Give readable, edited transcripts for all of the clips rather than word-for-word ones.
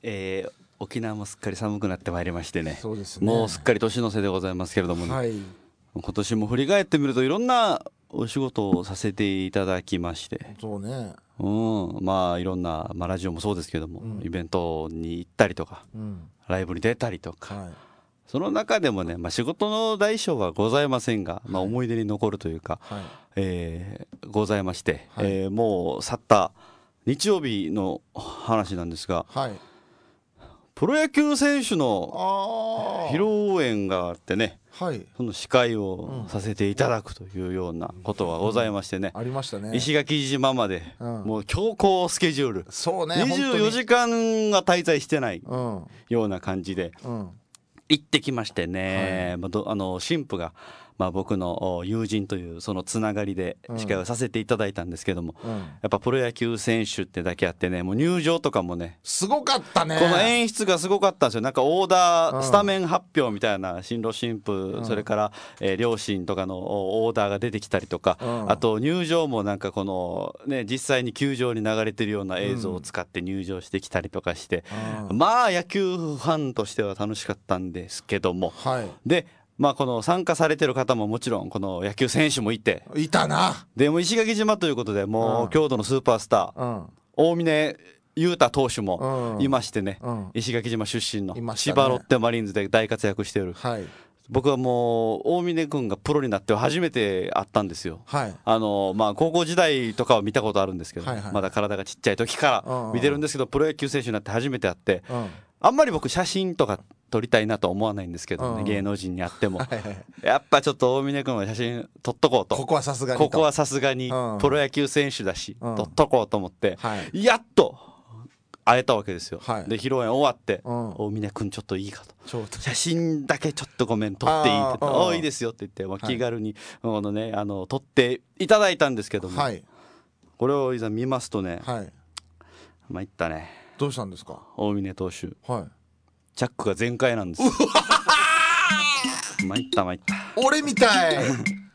沖縄もすっかり寒くなってまいりましてね。 そうですね。 もうすっかり年の瀬でございますけれどもね、 はい。 今年も振り返ってみるといろんなお仕事をさせていただきまして、 そうね。 まあいろんな、ラジオもそうですけども、イベントに行ったりとか、ライブに出たりとか、 はい。 その中でもね、仕事の大小はございませんが、思い出に残るというか、ございまして、もう去った日曜日の話なんですが、 はい。 プロ野球選手の披露宴があってね、 はい。 その司会をさせていただくというようなことがございましてね、 ありましたね。 石垣島までもう強行スケジュール、 そうね。 24時間が滞在してない本ような感じで当に。 行ってきましてね、新婦が、僕の友人というそのつながりで司会をさせていただいたんですけども、やっぱプロ野球選手ってだけあってね、もう入場とかもね、 すごかったね。 この演出がすごかったんですよ。なんかオーダー、スタメン発表みたいな、新郎新婦、それから、両親とかのオーダーが出てきたりとか、あと入場もなんかこのね、実際に球場に流れてるような映像を使って入場してきたりとかして、まあ野球ファンとしては楽しかったんですけども、 はい。 でこの参加されてる方ももちろんこの野球選手もいて、 いたな。 でも石垣島ということでもう郷土のスーパースター、大峰雄太投手もいましてね、石垣島出身の千葉ロッテマリーンズで大活躍している、僕はもう大峰君がプロになって初めて会ったんですよ。高校時代とかは見たことあるんですけど、まだ体がちっちゃい時から見てるんですけど、プロ野球選手になって初めて会って、あんまり僕写真とか撮りたいなとは思わないんですけどね、芸能人に会ってもやっぱちょっと大峰君は写真撮っとこうと、 ここはさすがにプロ野球選手だし、撮っとこうと思って、やっと会えたわけですよ。で披露宴終わって、大峰君ちょっといいかと、写真だけちょっとごめん撮っていいって言って、いいですよって言って、気軽に撮っていただいたんですけども、これをいざ見ますとね、参ったね。 どうしたんですか。 大峰投手、チャックが全開なんです参った俺みたい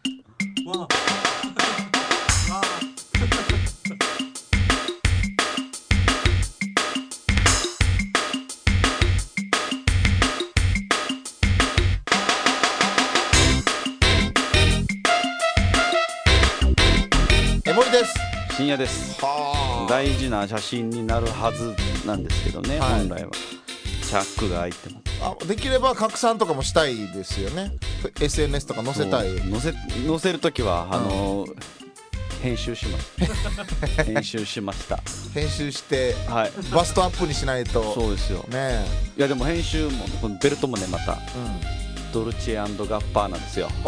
江森です。 深夜です。大事な写真になるはずなんですけどね、本来はチャックが開いても、 できれば拡散とかもしたいですよね。 SNS とか載せたい。 載せるときは編集しました編集しました編集して、バストアップにしないと。 そうですよね。いやでも編集もこのベルトもね、また、ドルチェ&ガッパーなんですよ。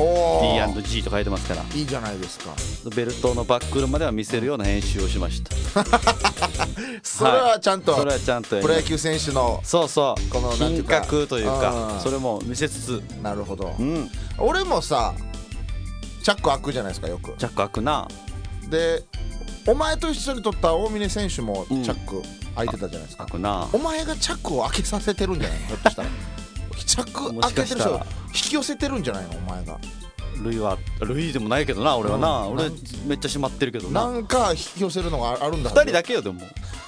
D&G と書いてますから。 いいじゃないですか。 ベルトのバックルまでは見せるような編集をしましたそれはちゃんと、 それはちゃんとプロ野球選手のこの品格というか、それも見せつつ。 なるほど。俺もさ、チャック開くじゃないですか、よく。 チャック開くな。 でお前と一緒に撮った大峰選手もチャック開いてたじゃないですか。 開くな。 お前がチャックを開けさせてるんじゃないの、ひょっとしたらチャック開けてる人を引き寄せてるんじゃないの、お前が。 類でもないけどな、俺はな、俺めっちゃ閉まってるけどな。 なんか引き寄せるのがあるんだ。 2人だけよ。でも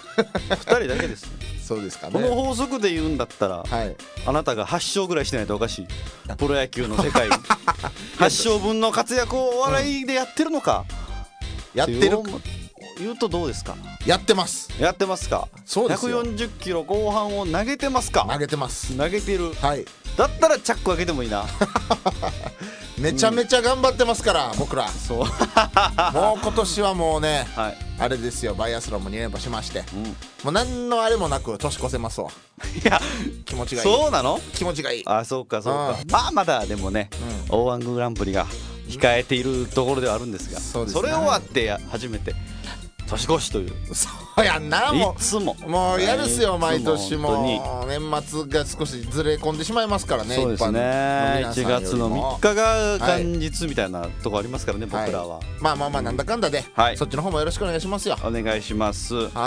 2人だけですそうですかね。 この法則で言うんだったら、あなたが8勝ぐらいしてないとおかしい。プロ野球の世界8勝分の活躍をお笑いでやってるのか、 やってる言うとどうですか。 やってます。 やってますか。 そうですよ。 140キロ後半を投げてますか。 投げてます。 投げてる。だったらチャック開けてもいいなめちゃめちゃ頑張ってますから、僕ら。そうもう今年はもうね、あれですよ、バイアスロンも2連覇しまして、もう何のあれもなく年越せますわ。いや気持ちがいい。 そうなの。 気持ちがいい。 そうか。まだでもね、O−1グランプリが控えているところではあるんですが、それ終わって初めて年越しという。 そうやんな。もういつももう嫌ですよ、毎年。も年末が少しずれ込んでしまいますからね。 そうですね。1月の3日が元日みたいなとこありますからね、僕らは。 まあなんだかんだで、そっちの方もよろしくお願いしますよ。 お願いします。 今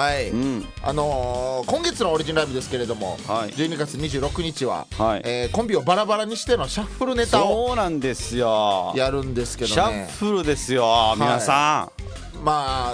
月のオリジンライブですけれども、12月26日はコンビをバラバラにしてのシャッフルネタをそうなんですよ、 やるんですけどね。 シャッフルですよ、皆さん。 まあ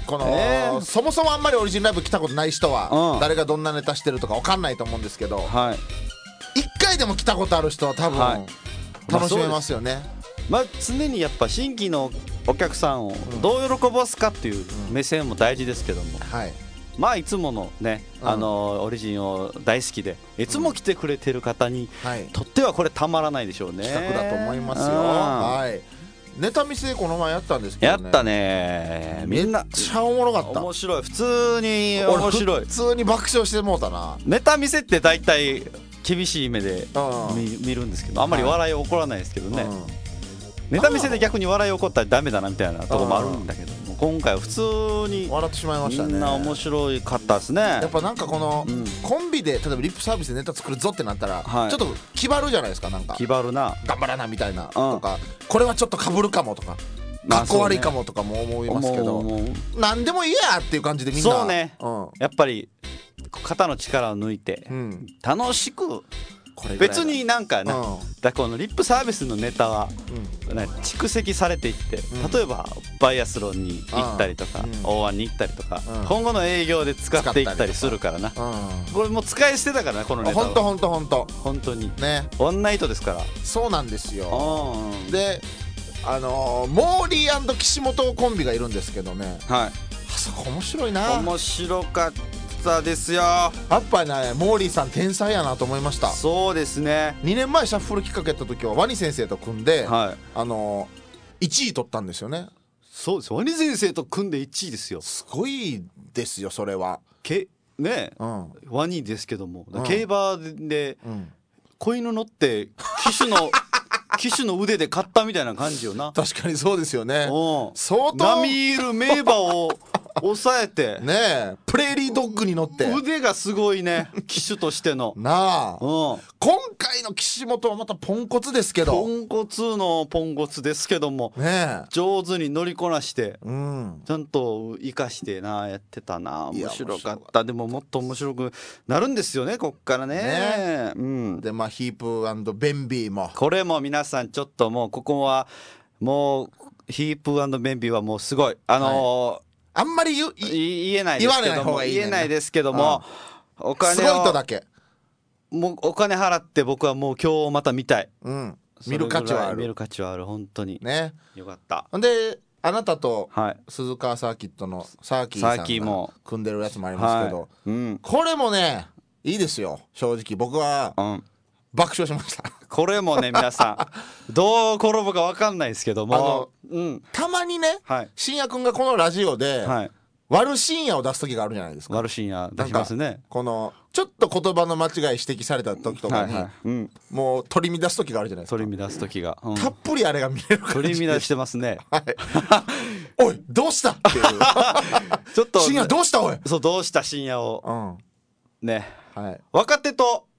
この、そもそもあんまりオリジンライブ来たことない人は、誰がどんなネタしてるとか分かんないと思うんですけど、1回でも来たことある人は多分、楽しめますよね。 常にやっぱ新規のお客さんをどう喜ばすかっていう目線も大事ですけども、いつものね、オリジンを大好きでいつも来てくれてる方にとってはこれたまらないでしょうね。 企画だと思いますよ。ネタ見せこの前やったんですけどね。 やったね。みんなめっちゃおもろかった。 面白い。普通に面白い。 普通に爆笑してもうたな。 ネタ見せって大体厳しい目で見るんですけど、あんまり笑い起こらないですけどね。ネタ見せで逆に笑い起こったらダメだなみたいなところもあるんだけども、今回は普通に笑ってしまいましたね。 みんな面白かったですね。 やっぱなんかこのコンビで例えばリップサービスでネタ作るぞってなったらちょっと気張るじゃないですか。なんか気張るな、 頑張らなみたいなとか、これはちょっとかぶるかもとかかっこ悪いかもとかも思いますけど、何でもいいやっていう感じでみんなそうね、やっぱり肩の力を抜いて楽しく、別になんかな、だこのリップサービスのネタは蓄積されていって、例えばバイアスロンに行ったりとか大湾に行ったりとか、今後の営業で使っていったりするからな。これもう使い捨てだからな、このネタは。本当にね、ワンナイトですから。 そうなんですよ。でモーリー&岸本コンビがいるんですけどね、あそこ面白いな。 面白かったですよ。 やっぱりね、モーリーさん天才やなと思いました。 そうですね。 2年前シャッフル企画やった時はワニ先生と組んで、1位取ったんですよね。 そうです、ワニ先生と組んで1位ですよ。 すごいですよそれは。 ね、ワニですけども、競馬で子犬乗って騎手の腕で勝ったみたいな感じよな。 確かにそうですよね。 相当並みいる名馬を抑えてね、プレーリードッグに乗って腕がすごいね、騎手としてのなあ。今回の岸本はまたポンコツですけど、 ポンコツですけども、上手に乗りこなして、ちゃんと生かしてなやってたな。面白かった。でももっと面白くなるんですよね、こっからね。 でヒープ&ベンビーも、 これも皆さんちょっともうここはもうヒープ&ベンビーはもうすごいあんまり言えないですけども、お金をすごいとだけもうお金払って僕はもう今日また見たい。 見る価値はある本当にね。 よかった。 であなたと鈴川サーキットのサーキーさんが組んでるやつもありますけど、これもねいいですよ。正直僕は爆笑しました。 これもね皆さんどう転ぶか分かんないですけども、 たまにね、深夜くんがこのラジオで、悪深夜を出す時があるじゃないですか。 悪深夜出しますね。 このちょっと言葉の間違い指摘された時とかに、もう取り乱す時があるじゃないですか。 取り乱す時が、 たっぷりあれが見れる感じで取り乱してますね。 おいどうしたっていうちょっと深夜どうしたおい。 そう、どうした深夜をね、若手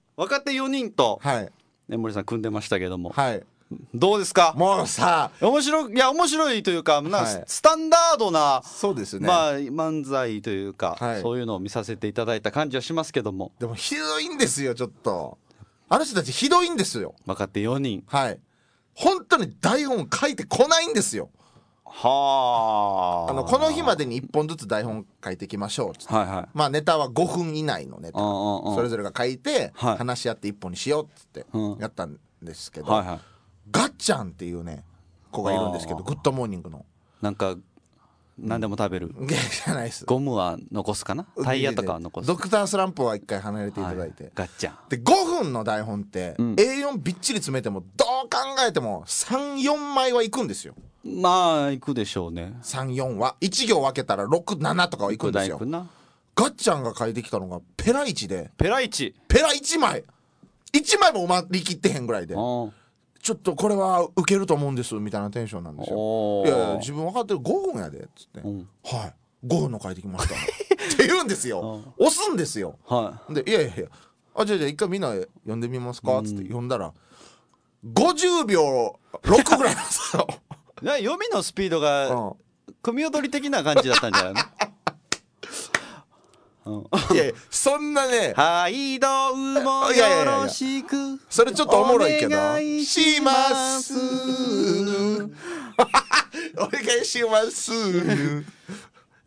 4人と森さん組んでましたけども、どうですか。 もうさ、 面白いというか、スタンダードなそうですね、 漫才というか、そういうのを見させていただいた感じはしますけども、 でもひどいんですよ。ちょっとあの人たちひどいんですよ。 若手4人、 本当に台本書いてこないんですよ。この日までに1本ずつ台本書いていきましょうっつって、ネタは5分以内のネタそれぞれが書いて話し合って1本にしようっつってやったんですけど、ガッチャンっていうね子がいるんですけど、グッドモーニングのなんか何でも食べるじゃないです。 ゴムは残すかな、タイヤとかは残す。 ドクタースランプは1回離れていただいて、 ガッチャンで5分の台本って A4 びっちり詰めてもどう考えても 3,4 枚はいくんですよ。 いくでしょうね。 3,4は1行分けたら6,7とかはいくんですよ。ガッチャンが書いてきたのがペラ1で、ペラ1枚1枚も埋まりきってへんぐらいで、ちょっとこれはウケると思うんですみたいなテンションなんですよ。いや自分分かってる、5分やでっつって、5分の書いてきましたって言うんですよ。押すんですよ。でいやじゃあ一回みんな読んでみますかっつって読んだら50秒6ぐらいなんですよ。 読みのスピードが組踊り的な感じだったんじゃないの？ いやそんなね、 はいどうもよろしくそれちょっとおもろいけど、 お願いしますお願いします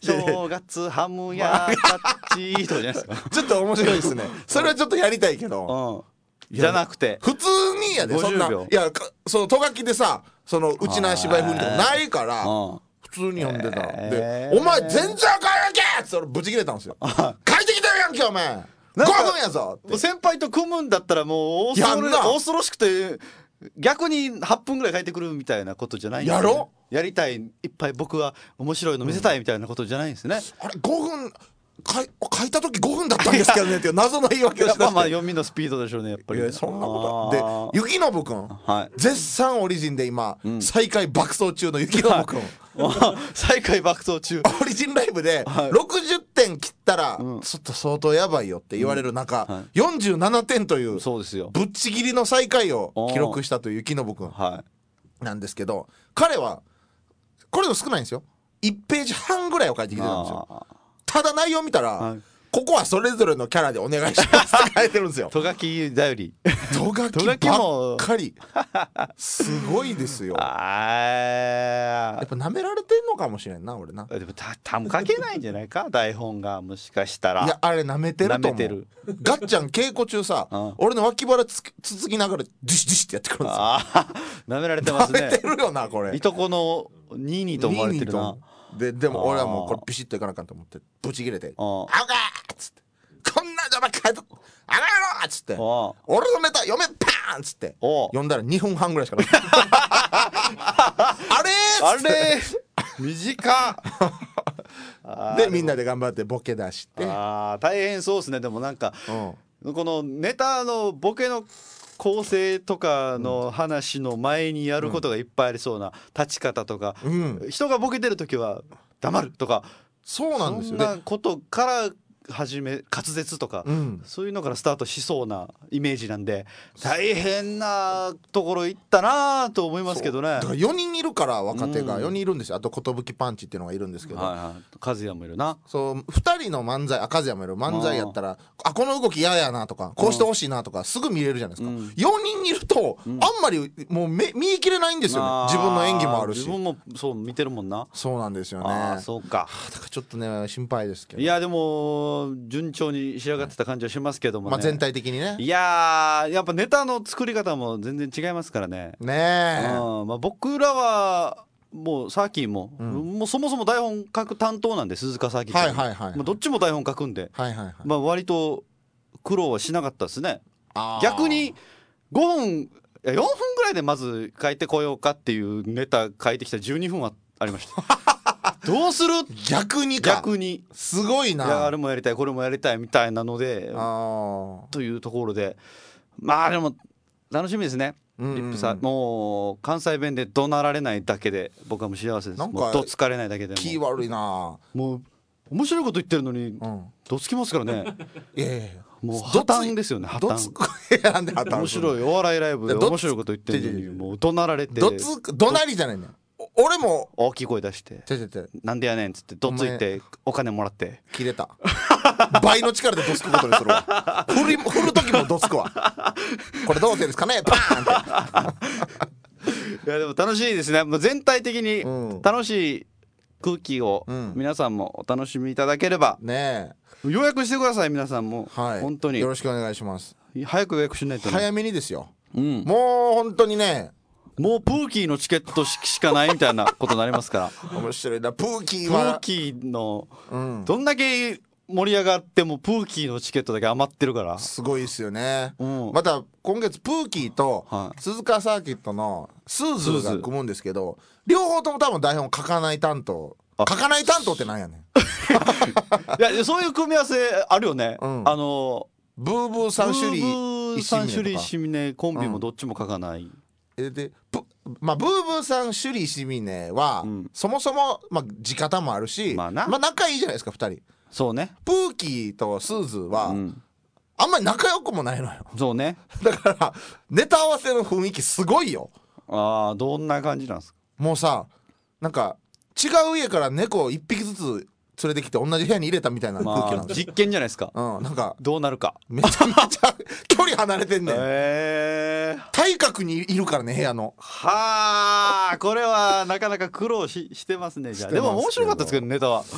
正月ハムやタッチとかじゃないですかちょっと面白いですねそれはちょっとやりたいけど、 じゃなくて普通にやでそんないやそのト書きでさそのうちな芝居風にとかないから普通に読んでたでお前全然あかんやんけって俺ブチ切れたんですよ書いてきてるやんけお前5分やぞって先輩と組むんだったらもう恐ろしくて逆に8分ぐらい書いてくるみたいなことじゃないんですね。 やろやりたいいっぱい僕は面白いの見せたいみたいなことじゃないんですね、 あれ5分書いた時5分だったんですけどねっていう謎の言い訳をしてまあ読みのスピードでしょうねやっぱり、 いやそんなことで雪信くん、絶賛オリジンで今、最下位爆走中の雪信くん、 最下位爆走中オリジンライブで60点切ったら、ちょっと相当やばいよって言われる中、47点というそうですよぶっちぎりの最下位を記録したという雪信くんなんですけど、彼はこれの少ないんですよ。1ページ半ぐらいを書いてきてたんですよ。ただ内容見たら、ここはそれぞれのキャラでお願いしますって書いてるんですよ。 トガキ頼り。 トガキばっかり。すごいですよ。やっぱ舐められてんのかもしれんな俺な。 でも多分書けないんじゃないか台本がもしかしたら。 いやあれ舐めてると思う。ガッちゃん稽古中さ、俺の脇腹つつきながらディシディシってやってくるんですよ。 舐められてますね。 舐めてるよなこれ。 いとこのニーニーと思われてるな。 でも俺はもうこれビシッといかなあかんと思ってブチ切れて「あおかー!」っつって「こんなんじゃお前書いとあがやろ!」っつって「俺のネタ読めパーン!」っつって読んだら2分半ぐらいしかなかったあれ短っでみんなで頑張ってボケ出して大変そうですね。でもなんかこのネタのボケの構成とかの話の前にやることがいっぱいありそうな立ち方とか、人がボケてる時は黙るとか、 そうなんですよね。 そんなことから始め滑舌とか、そういうのからスタートしそうなイメージなんで大変なところ行ったなと思いますけどね。 だから4人いるから若手が4人いるんですよ。あと寿パンチっていうのがいるんですけど、 和也もいるな。 そう2人の漫才和也もいる漫才やったらこの動き嫌やなとかこうしてほしいなとかすぐ見れるじゃないですか。4人いるとあんまりもう見切れないんですよね。自分の演技もあるし自分もそう見てるもんな。 そうなんですよね。 そうか。 だからちょっとね心配ですけど。 いやでも順調に仕上がってた感じはしますけどもね。 全体的にね。 いややっぱネタの作り方も全然違いますからね。僕らはもうサーキーも、もうそもそも台本書く担当なんで鈴鹿サーキーどっちも台本書くんで、割と苦労はしなかったですね。逆に5分4分ぐらいでまず書いてこようかっていうネタ書いてきた12分はありましたどうする逆にすごいな。 いやあれもやりたいこれもやりたいみたいなのでというところでまあでも楽しみですね。リップさもう関西弁で怒鳴られないだけで僕はもう幸せです。もうどつかれないだけでも気悪いな。 もう面白いこと言ってるのにどつきますからね。 いやもう破綻ですよね。破綻面白いお笑いライブで面白いこと言ってるのにもう怒鳴られて怒鳴りじゃないね。俺も大きい声出してなんでやねんっつってどついてお金もらって切れた倍の力でどつくことにするわ振る時もどつくわこれどうですかねパーンっていやでも楽しいですね。全体的に楽しい空気を皆さんもお楽しみいただければね。予約してください皆さんも本当によろしくお願いします。 早く予約しないと早めにですよ。もう本当にねもうプーキーのチケットしかないみたいなことになりますから面白いな。プーキーのどんだけ盛り上がってもプーキーのチケットだけ余ってるからすごいですよね。また今月プーキーと鈴鹿サーキットのスーズーが組むんですけど両方とも多分台本書かない担当ってなんやねんいやそういう組み合わせあるよね。ブーブー3種類 3種類シミネコンビもどっちも書かない。 でブーブーさん首里シミネは、そもそも、地方もあるし、仲いいじゃないですか2人。 そうね。 プーキーとスーズーは、あんまり仲良くもないのよ。 そうね。 だからネタ合わせの雰囲気すごいよ。 どんな感じなんですか。 もうさなんか違う家から猫1匹ずつ連れてきて同じ部屋に入れたみたいな空気なんです。 実験じゃないですか。 なんかどうなるかめちゃめちゃ距離離れてんねん。対角にいるからね部屋の。 これはなかなか苦労してますね。じゃあでも面白かったですけどネタは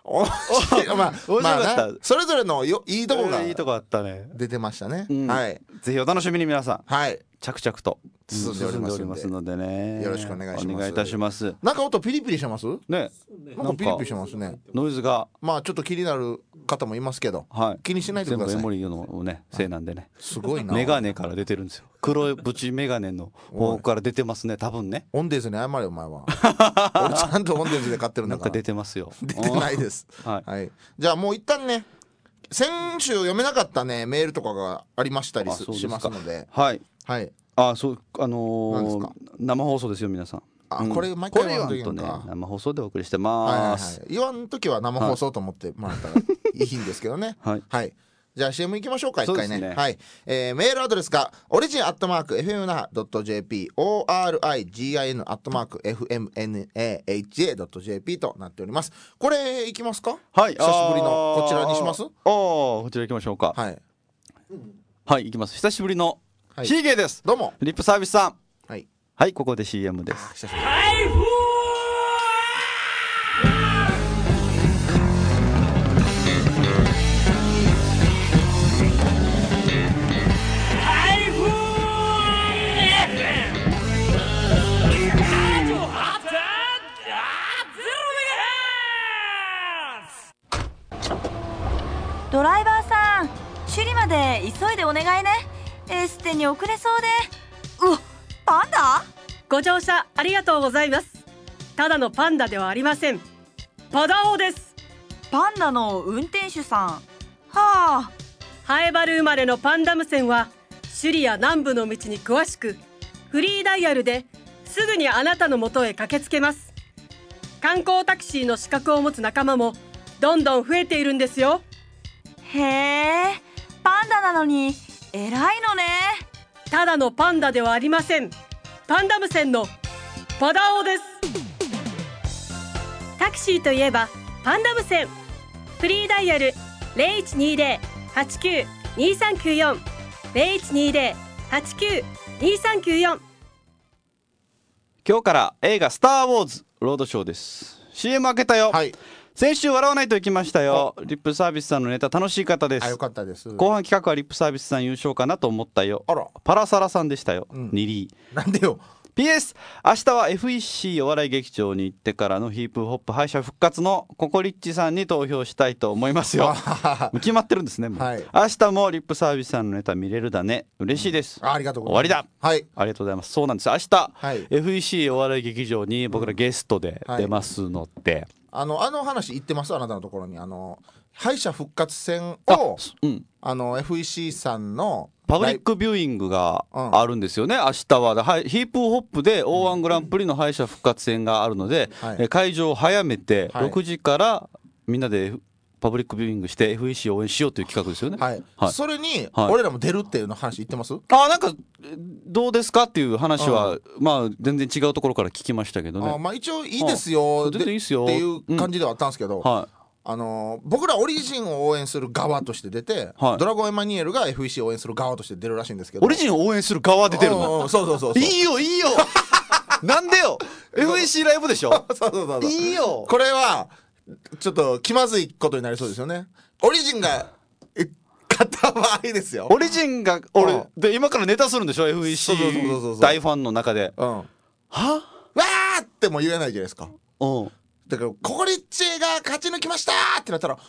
まあそれぞれのいいとこがいいとこあったね、 出てましたね。 はい、ぜひお楽しみに皆さん。 はい、 着々と進んでおりますのでね、 よろしくお願いします。 お願いいたします。 なんか音ピリピリしてますね。 なんかピリピリしてますね。 ノイズがまあちょっと気になる方もいますけど、はい、気にしないでください。 全部エモリーのねせいなんでね。 すごいな。 メガネから出てるんですよ。黒いブチメガネの方から出てますね、多分ね。 オンデーズに謝れお前は。俺ちゃんとオンデーズで買ってるんだから。 なんか出てますよ。 出てないです。はい、じゃあもう一旦ね、先週読めなかったねメールとかがありましたりしますので、 はいはい。 そう生放送ですよ皆さん。 これ毎回言わんとね、生放送でお送りしてます。 言わんときは生放送と思ってもらったらいいんですけどね。はい。じゃあ CM 行きましょうか、一回ね。はい。メールアドレスがorigin@fmnaha.jp origin@fmnaha.jp となっております。これ行きますか。はい。久しぶりのこちらにします。 こちら行きましょうか。はい。はい、行きます。久しぶりのシーゲーです。 どうも。 リップサービスさん。 はい。 はい、ここで CM です。 ドライバーさん、首里まで急いでお願いね。エステに遅れそうで。パンダ？ ご乗車ありがとうございます。ただのパンダではありません。パダオです。 パンダの運転手さん。はあ。 ハエバル生まれのパンダム線は首里や南部の道に詳しく、フリーダイヤルですぐにあなたの元へ駆けつけます。観光タクシーの資格を持つ仲間もどんどん増えているんですよ。 へえ、パンダなのに偉いのね。 ただのパンダではありません。パンダム線のパダオです。タクシーといえばパンダム線。フリーダイヤル 0120-89-2394 0120-89-2394。 今日から映画スターウォーズロードショーです。 CM 開けたよ。はい。先週笑わないと行きましたよ。リップサービスさんのネタ楽しい方です。 よかったです。 後半企画はリップサービスさん優勝かなと思ったよ。パラサラさんでしたよ、ニリー。なんでよ。 PS 明日は FEC お笑い劇場に行ってからのヒップホップ敗者復活のココリッチさんに投票したいと思いますよ。決まってるんですねもう、はい、明日もリップサービスさんのネタ見れるだね。嬉しいです、 ありがとうございます。 終わりだ。はい、ありがとうございます。そうなんです。明日、はい、FEC お笑い劇場に僕らゲストで出ますので、 あの話言ってます。あなたのところに敗者復活戦をFEC さんのパブリックビューイングがあるんですよね、明日は。ヒップホップで O−1 グランプリの敗者復活戦があるので、会場を早めて6時からみんなでパブリックビューイングして FEC を応援しようという企画ですよね。 はいはい、それに俺らも出るっていうの話言ってます？ なんかどうですかっていう話は、まあ全然違うところから聞きましたけどね。 まあ一応いいですよ、 全然いいですよっていう感じではあったんですけど、僕らオリジンを応援する側として出て、ドラゴンエマニュエルが FEC を応援する側として出るらしいんですけど。 オリジンを応援する側で出るの？ そういいよいいよなんでよFEC ライブでしょ。そういいよ。 これはちょっと気まずいことになりそうですよね。オリジンが勝った場合ですよ。 オリジンが俺で今からネタするんでしょ FEC 大ファンの中で。はわーっても言えないじゃないですか。だからココリッチが勝ち抜きましたってなったら、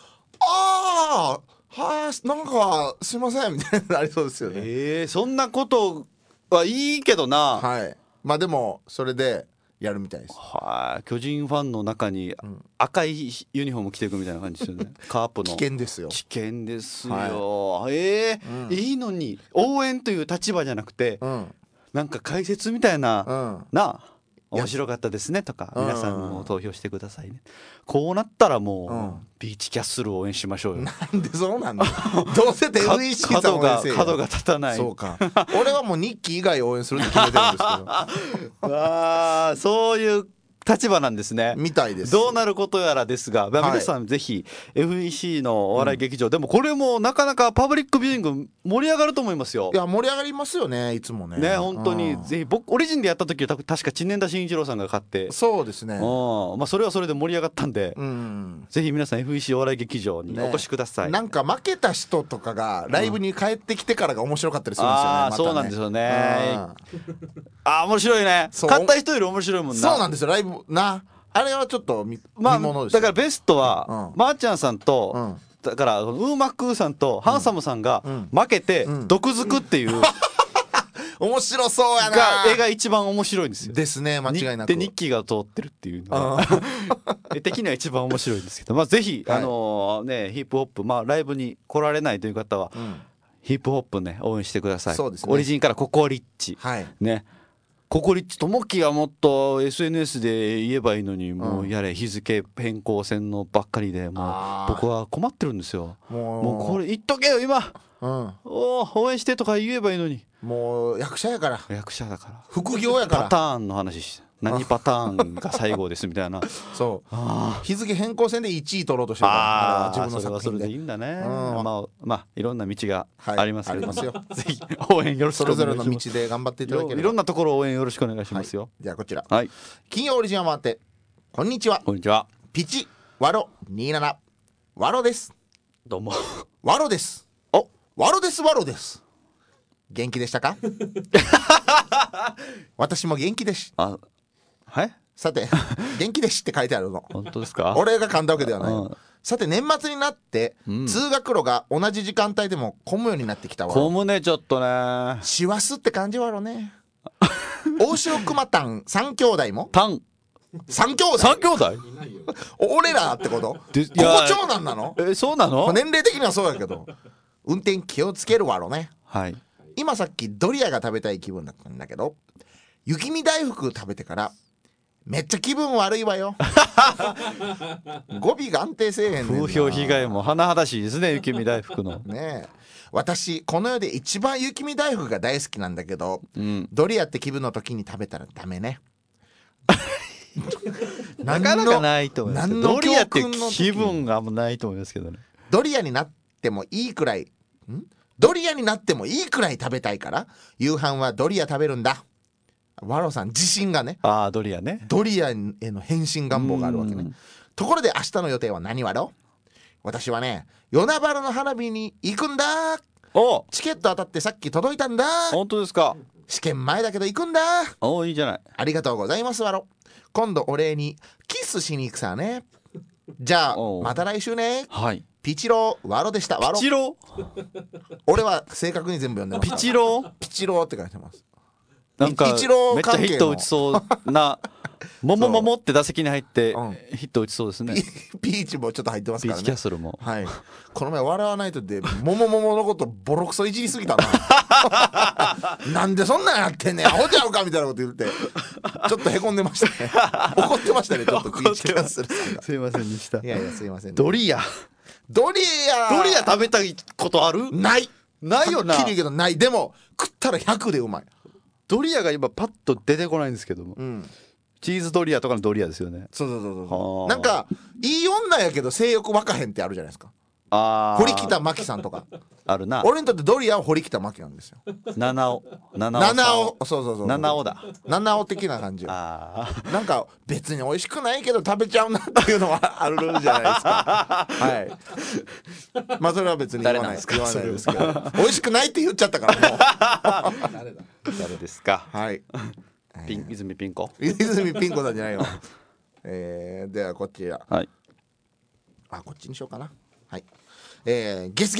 なんかすいませんみたいになりそうですよね。 そんなことはいいけどな。 はい。まあでもそれでやるみたいです。 巨人ファンの中に赤いユニフォーム着ていくみたいな感じですよね。カープの。 危険ですよ。 危険ですよ。いいのに応援という立場じゃなくて、なんか解説みたいな、面白かったですねとか、皆さんも投票してくださいね。こうなったらもうビーチキャッスルを応援しましょうよ。 なんでそうなんだ。どうせ FEC さん応援せよ。 角が立たない。 そうか。俺はもう日記以外応援するって決めてるんですけど。そういう立場なんですね。 みたいです。 どうなることやらですが、皆さんぜひ FEC のお笑い劇場、でもこれもなかなかパブリックビューイング盛り上がると思いますよ。 いや盛り上がりますよね、いつもね。 ね、本当にぜひ僕オリジンでやった時は確か知念田真一郎さんが勝って、 そうですね。 まあそれはそれで盛り上がったんで、ぜひ皆さん FEC お笑い劇場にお越しください。 なんか負けた人とかがライブに帰ってきてからが面白かったりするんですよね。またね。 そうなんですよね。面白いね。勝った人より面白いもんな。 そうなんですよ、ライブな。あれはちょっと見物です。 だからベストはまーちゃんさんと、だからウーマックさんとハンサムさんが負けて毒づくっていう面白そうやな。 絵が一番面白いんですよ。 ですね、間違いなく。 で日記が通ってるっていうのが絵的には一番面白いんですけど、ぜひヒップホップ、ライブに来られないという方はヒップホップね応援してください。オリジンからココリッチね。ココリッチともきがもっと SNS で言えばいいのに、もうやれ日付変更線のばっかりで、もう僕は困ってるんですよ。もうこれ言っとけよ今、応援してとか言えばいいのに。 もう役者やから。 役者だから副業やから。 パターンの話して何パターンが最後ですみたいな。 そう日付変更線で1位取ろうとしてるから自分の作品で。 それはそれでいいんだね。いろんな道がありますけど、ぜひ応援よろしくお願いします。 それぞれの道で頑張っていただければ、 いろんなところ応援よろしくお願いしますよ。 じゃあこちら、金曜オリジンを回って、こんにちは。 こんにちは。 ピチワロ27ワロです。 どうもワロです。ワロですワロです。元気でしたか？私も元気です。さて元気ですって書いてあるの。 本当ですか？ 俺が噛んだわけではない。さて年末になって、通学路が同じ時間帯でも混むようになってきたわ。 混むね、ちょっとね。 師走って感じわろね。大城熊たん3兄弟も3兄弟俺らってこと？ここ長男なの？ そうなの？ 年齢的にはそうやけど、運転気をつけるわろね。今さっきドリアが食べたい気分だったんだけど、雪見大福食べてからめっちゃ気分悪いわよ。語尾が安定せえへんねんな。 風評被害も甚だしいですね、雪見大福の。 ねえ、私この世で一番雪見大福が大好きなんだけど、ドリアって気分の時に食べたらダメね。 なかなかないと思いますけど、ドリアって気分があんまないと思いますけどね。 ドリアになってもいいくらい食べたいから夕飯はドリア食べるんだ。ワロさん自信がね。 ドリアね。 ドリアへの変身願望があるわけね。ところで明日の予定は何ワロ？私はね、与那原の花火に行くんだ。チケット当たってさっき届いたんだ。 本当ですか？ 試験前だけど行くんだ。 いいじゃない。 ありがとうございますワロ。今度お礼にキスしに行くさね。じゃあまた来週ね。ピチローワロでした。 ピチロー俺は正確に全部読んでます。 ピチローって書いてます。 なんかめっちゃヒット打ちそうなももももって打席に入ってヒット打ちそうですね。 ピーチもちょっと入ってますからね。 ピーチキャッスルも。 この前笑わないとでもももものことボロクソいじりすぎたな。なんでそんなんやってんねん、アホちゃうかみたいなこと言ってちょっとへこんでましたね。怒ってましたね、ちょっとピーチキャッスルさんが。 すいませんでした。 いやすいません。 ドリア食べたことある？ないよな。 はっきり言うけどない。でも食ったら100でうまい。 ドリアが今パッと出てこないんですけども、チーズドリアとかのドリアですよね。 そうなんかいい女やけど性欲湧かへんってあるじゃないですか。堀北真希さんとかあるな。 俺にとってドリアは堀北真希なんですよ。 七尾そう七尾だ。 七尾的な感じ。なんか別に美味しくないけど食べちゃうなっていうのはあるじゃないですか。まあそれは別に言わないですけど、美味しくないって言っちゃったからもう。 誰ですか？泉ピン子さんじゃないの。ではこちら、こっちにしようかな。ゲス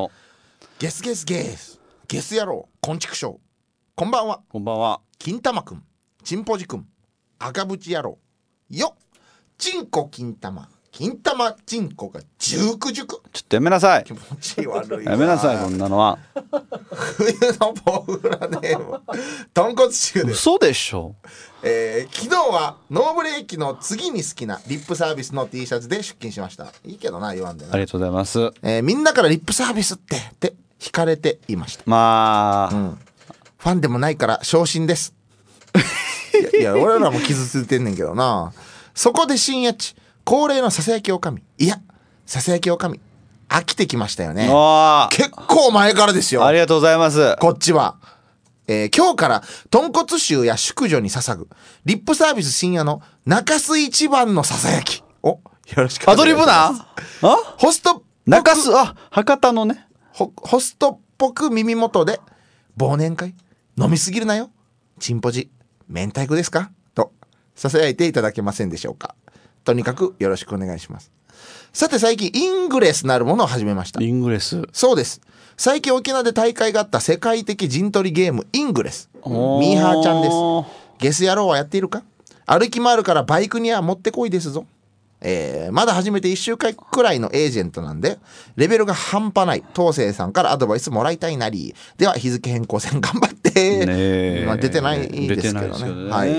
野郎こんちくしょう、こんばんは。金玉くん、ちんぽじくん、赤縁野郎よっ。ちんこ金玉ちんこが熟ちょっとやめなさい。 気持ち悪い。 やめなさい、こんなのは。 冬のボウフラネーム豚骨臭です。 嘘でしょ。 昨日はノーブレーキの次に好きなリップサービスの T シャツで出勤しました。いいけどな、言わんでな。 ありがとうございます。 みんなからリップサービスって惹かれていました。ファンでもないから昇進です。いや俺らも傷ついてんねんけどな。そこで深夜地恒例のささやきおかみ、 飽きてきましたよね。結構前からですよ。 ありがとうございます。 こっちは。今日から豚骨臭や淑女に捧ぐリップサービス深夜の中洲一番のささやきをよろしくお願いします。 アドリブな。 ホスト中洲、博多のね、 ホストっぽく耳元で忘年会飲みすぎるなよ、チンポジ明太子ですかとささやいていただけませんでしょうか。とにかくよろしくお願いします。さて最近イングレスなるものを始めました。 イングレス。 そうです。最近沖縄で大会があった世界的陣取りゲームイングレス。ミーハーちゃんです。ゲス野郎はやっているか。歩き回るからバイクにはもってこいですぞ。まだ始めて1週間くらいのエージェントなんでレベルが半端ない。東生さんからアドバイスもらいたいなり。では日付変更線頑張ってね。まあ、出てないですけどね。はい、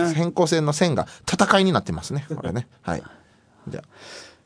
変更線の線が戦いになってますねこれね。はい。じゃあ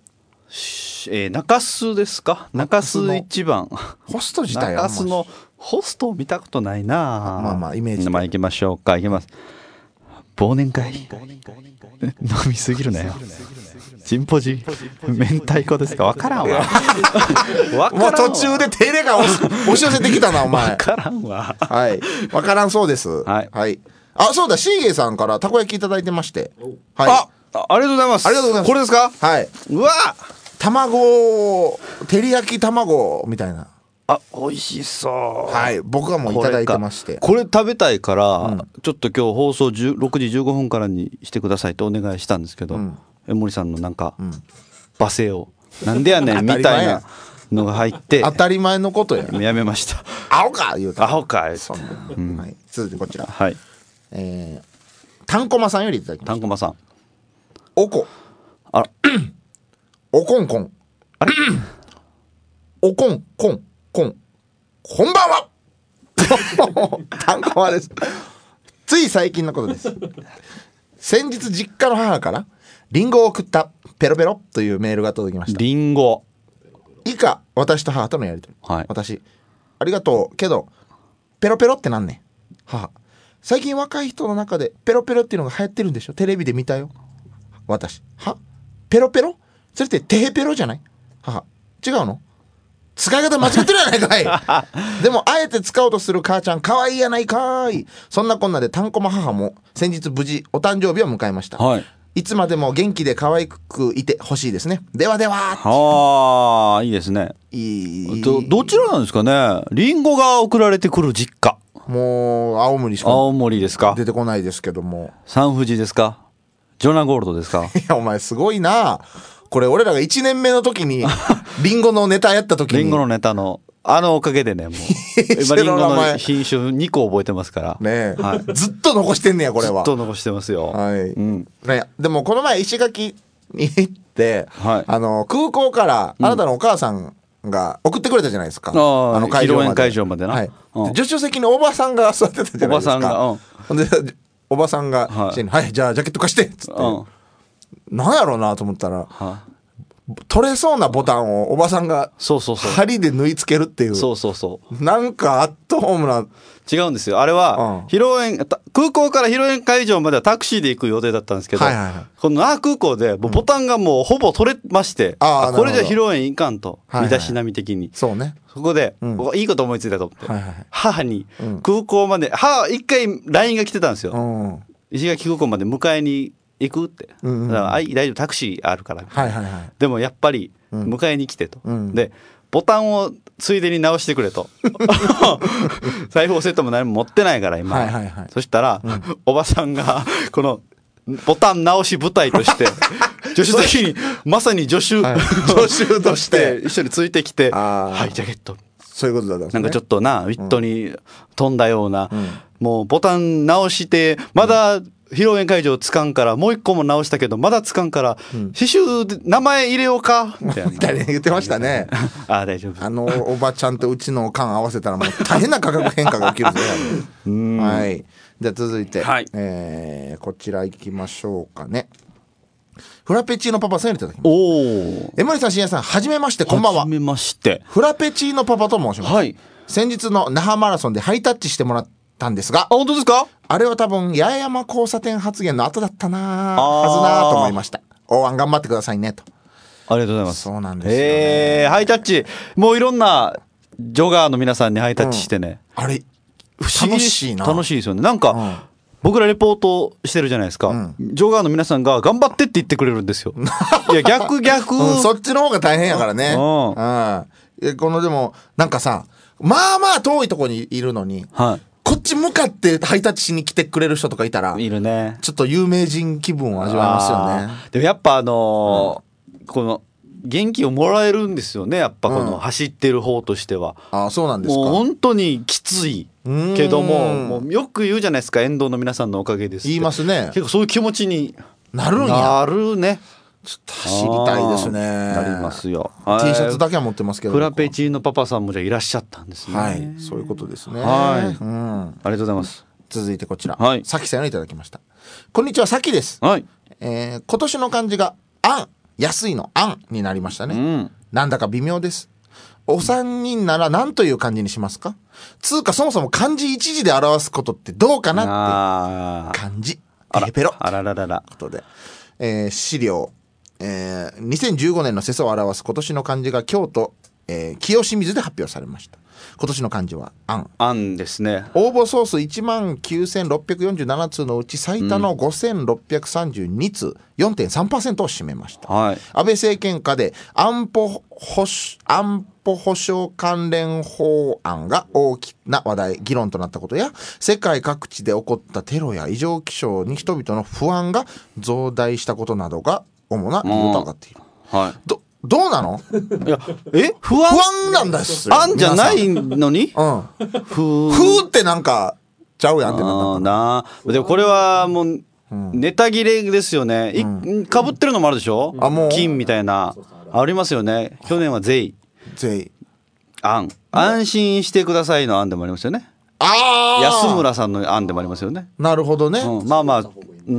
中洲ですか。中洲一番ホスト自体は中洲のホストを見たことないな。 まあまあイメージ。 まあ行きましょうか。行きます。忘年会飲みすぎるなよ。チンポジ明太子ですか。わからんわ。 もう途中で手入れが押し寄せてきたなお前。 わからんわ。 はい、わからんそうです。はい、はい。あ、そうだ、シーゲーさんからたこ焼きいただいてまして、 はい、ありがとうございます。 ありがとうございます。 これですか。 はい。 うわ、 卵、照り焼き卵みたいな。 美味しそう。 はい、僕はもういただいてまして、 これ食べたいから、ちょっと今日放送6時15分からにしてくださいとお願いしたんですけど、江森さんのなんか、罵声をなんでやねんみたいなのが入って当たり前のことや。 やめました。 アホか言うた。 アホか。はい、 続いてこちら。 はい。 タンコマさんよりいただきました。 タンコマさん。 おこ。あら。おこんこん。あれ。おこんこん。こんばんは。タンコマです。つい最近のことです。先日実家の母からリンゴを送ったペロペロというメールが届きました。 リンゴ。 以下私と母とのやりとり。 はい、 私ありがとうけどペロペロってなんねん。母、最近若い人の中でペロペロっていうのが流行ってるんでしょ。テレビで見たよ。私、ペロペロ、それってテヘペロじゃない。母、違うの。使い方間違ってるやないかい。でもあえて使おうとする母ちゃん可愛いやないかい。そんなこんなでタンコマ母も先日無事お誕生日を迎えました。はい、いつまでも元気で可愛くいてほしいですね。ではでは。 いいですね。どちらなんですかね。リンゴが送られてくる実家。 もう青森しかですか。 出てこないですけども。 サンフジですか。ジョナゴールドですか。 いやお前すごいな。これ俺らが1年目の時にリンゴのネタやった時にリンゴのネタのおかげでね、もう今リンゴの品種2個覚えてますからね。はい、ずっと残してんねやこれは。 ずっと残してますよ。 はい、ね。でもこの前石垣に行って、はい、空港からあなたのお母さんが送ってくれたじゃないですか。 披露宴会場までな。はい、 助手席におばさんが座ってたじゃないですか。でおばさんがはい、じゃあジャケット貸してっつって、なんやろうなと思ったら、取れそうなボタンをおばさんが針で縫い付けるっていう。なんかアットホームな。 違うんですよあれは。披露宴、空港から披露宴会場まではタクシーで行く予定だったんですけど、この那覇空港でボタンがもうほぼ取れまして、これじゃ披露宴いかんと、身だしなみ的に。 そうね。 そこで、いいこと思いついたと思って、母に空港まで、一回 LINE が来てたんですよ。石垣空港まで迎えに行くって、だから大丈夫タクシーあるから、でもやっぱり迎えに来てと、でボタンをついでに直してくれと裁縫セットも何も持ってないから今、そしたら、おばさんがこのボタン直し部隊として助手席にまさに助手として一緒についてきて、はいジャケット、 そういうことだったんですね。 なんかちょっとなウィットに飛んだような、もうボタン直してまだ披露宴会場つかんからもう一個も直したけどまだつかんから刺繍で名前入れようかみたいな言ってましたね。 大丈夫。 おばちゃんとうちの缶合わせたらもう大変な価格変化が起きるぜ。はい。じゃあ続いて、こちら行きましょうかね。フラペチーノパパさんよりいただきます。江森さん、深夜さん、はじめまして、こんばんは。 はじめまして。 フラペチーノパパと申します。はい。先日の那覇マラソンでハイタッチしてもらったんですが、 本当ですか？ あれは多分八重山交差点発言の後だったなはずなと思いました。応援頑張ってくださいねと。 ありがとうございます。 そうなんですよね。 ハイタッチ、もういろんなジョガーの皆さんにハイタッチしてね、 あれ楽しいな。 楽しいですよね。なんか、僕らレポートしてるじゃないですか、ジョガーの皆さんが頑張ってって言ってくれるんですよ。いや逆、 そっちの方が大変やからね。このでもなんかさ、まあまあ遠いところにいるのに、こっち向かってハイタッチしに来てくれる人とかいたらいるね。 ちょっと有名人気分を味わいますよね。 でもやっぱこの元気をもらえるんですよね、やっぱこの走ってる方としては。 そうなんですか。 もう本当にきついけどもうよく言うじゃないですか、沿道の皆さんのおかげですって言いますね。 結構そういう気持ちになるんや。 なるね。 ちょっと走りたいですね。 なりますよ。 T シャツだけは持ってますけど。 フラペチーノパパさんもじゃあいらっしゃったんですね。 はい、そういうことですね。 はい、ありがとうございます。 続いてこちら、 さきさんをいただきました。こんにちは、さきです。今年の漢字があん、安いのあんになりましたね。なんだか微妙です。お三人なら何という漢字にしますか？つうかそもそも漢字一字で表すことってどうかなって。漢字ペロペロあららららことで、資料、2015年の世相を表す今年の漢字が京都、清清水で発表されました。今年の漢字はあん。 あんですね。 応募総数19,647通のうち最多の5,632通、4.3% を占めました。安倍政権下で安保保障関連法案が大きな話題、議論となったことや、世界各地で起こったテロや異常気象に人々の不安が増大したことなどが主な理由と上がっている。どうなの？ いや、不安なんだっすよ。 あんじゃないのに？ ふってなんかちゃうやんってな。でもこれはもうネタ切れですよね。かぶってるのもあるでしょ？金みたいなありますよね。去年は税安心してくださいの案でもありますよね。安村さんの案でもありますよね。 なるほどね。 まあまあ、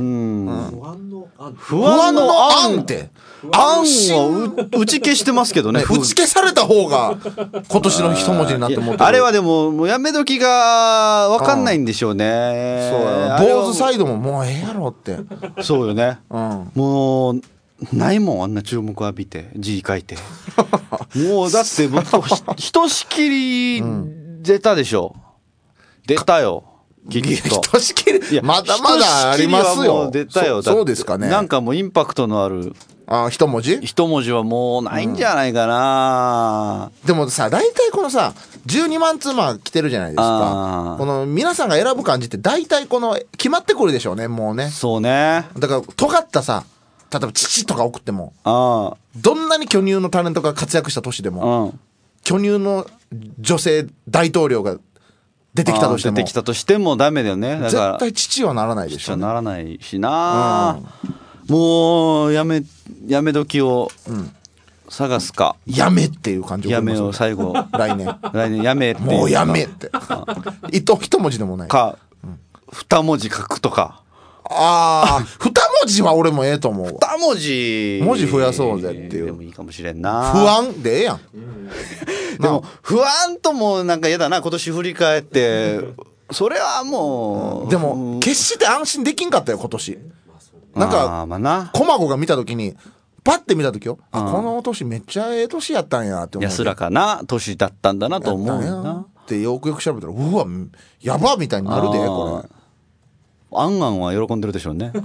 不安の案って案を打ち消してますけどね。 打ち消された方が今年の一文字になってもあれはでももうやめ時が分かんないんでしょうね。 そうや、坊主サイドももうええやろって。 そうよね。もうないもん、あんな注目浴びて字書いてもうだってひとしきり出たでしょ。出たよ。 ひとしきりまだまだありますよ。 出たよ。 そうですかね。 なんかもうインパクトのある一文字はもうないんじゃないかな。 でもさ、大体このさ12万通来てるじゃないですか。この皆さんが選ぶ漢字って大体この決まってくるでしょうね、もうね。 そうね。 だから尖ったさ、例えば父とか送ってもどんなに巨乳のタレントが活躍した年でも巨乳の女性大統領が出てきたとしてもダメだよね。だから絶対父はならないでしょ、 ね。ならないしな。もうやめ時を探すか。 やめっていう感じ。 やめを最後来年やめってもうやめって一文字でもないか二文字書くとか。 二文字は俺もええと思う。 二文字増やそうぜっていう。 でもいいかもしれんな。 不安でええやん。 でも不安ともなんか嫌だな、今年振り返ってそれはもう。 でも決して安心できんかったよ今年。なんかコマゴが見た時にパッて見た時よ、この年めっちゃええ年やったんやって思う。 安らかな年だったんだなと思うよなってよく調べたら、うわやばみたいになるでこれ。 あんあんは喜んでるでしょうね。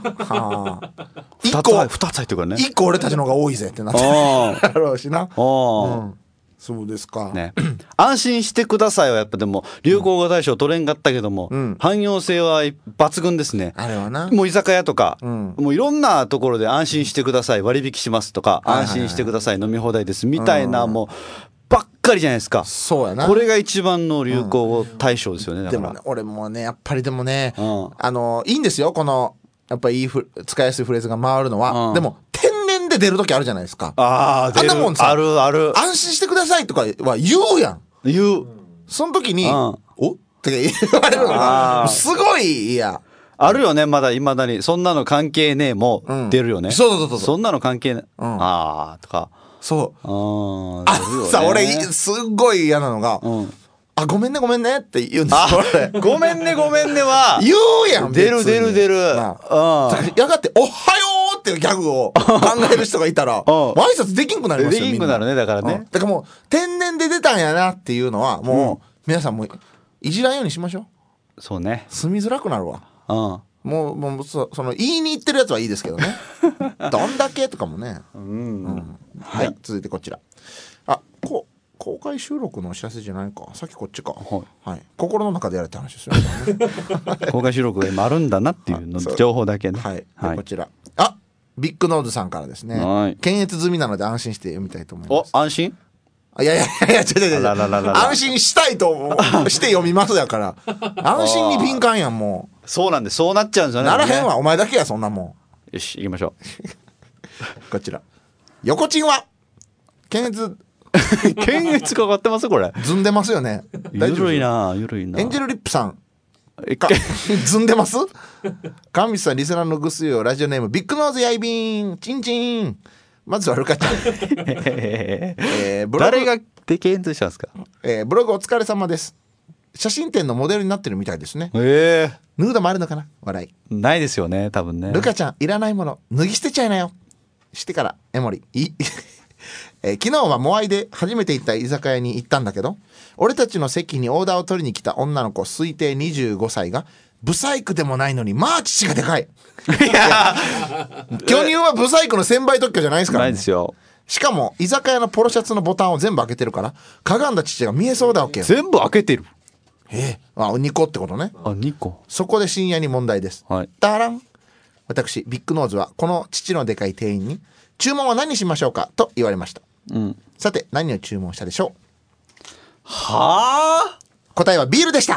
2 つ入ってるからね。 1個俺たちの方が多いぜってなってやろうしな。そうですか。 ね、安心してくださいはやっぱでも流行語大賞取れんかったけども、汎用性は抜群ですね。 あれはな。 もう居酒屋とか、もういろんなところで安心してください割引しますとか、安心してください飲み放題ですみたいなもうばっかりじゃないですか。 そうやな。 これが一番の流行語大賞ですよね。だからでもね、俺もねやっぱりでもね、いいんですよこのやっぱり使いやすいフレーズが回るのは。でも天然で出る時あるじゃないですか。あんなもんさ、ある安心してくださいとかは言うやん。その時におって言われるのがすごい嫌。 あるよね。まだいまだにそんなの関係ねえも出るよね。 そうそんなの関係ねえとか。 そうさ、俺すっごい嫌なのが、ごめんねごめんねって言うんですよ。 ごめんねごめんねは言うやん。 出る。 やがっておはようってっていうギャグを考える人がいたら挨拶できんくなりますよ。 できんくなるね、だからね。 だからもう天然で出たんやなっていうのはもう皆さんもいじらんようにしましょう。そうね、 住みづらくなるわ。もうその言いに行ってるやつはいいですけどねどんだけとかもね。はい、続いてこちら。公開収録のお知らせじゃないか、さっきこっちか。はい、心の中でやれって話ですよね公開収録が今あるんだなっていうの情報だけね。 はい、こちらビッグノーズさんからですね。検閲済みなので安心して読みたいと思います。 安心？ いや違う安心したいとして読みますやから安心に敏感やん。もうそうなんで、そうなっちゃうんですよね。 ならへんわ、お前だけやそんなもん。 よし、行きましょうこちら、横チンは検閲検閲かかってますこれ。 ずんでますよね。 ゆるいな。 エンジェルリップさんずんでます神主さん、リスナーのぐすよ。ラジオネームビッグノーズやいびんチンチン。まずはルカちゃん誰が検閲したんですか？ ブログお疲れ様です。写真展のモデルになってるみたいですね。ヌードもあるのかな、笑い。 ないですよね、多分ね。 ルカちゃん、いらないもの脱ぎ捨てちゃいなよ。してからエモリ昨日はモアイで初めて行った居酒屋に行ったんだけど、俺たちの席にオーダーを取りに来た女の子推定25歳がブサイクでもないのにまあ父がでかい。巨乳はブサイクの1000倍特許じゃないですからね。 ないですよ。 しかも居酒屋のポロシャツのボタンを全部開けてるからかがんだ父が見えそうだわけよ。 全部開けてる。 2個ってことね。 2個。 そこで深夜に問題です。ダラン。私ビッグノーズはこの父のでかい店員に注文は何しましょうかと言われました。さて何を注文したでしょう？答えはビールでした。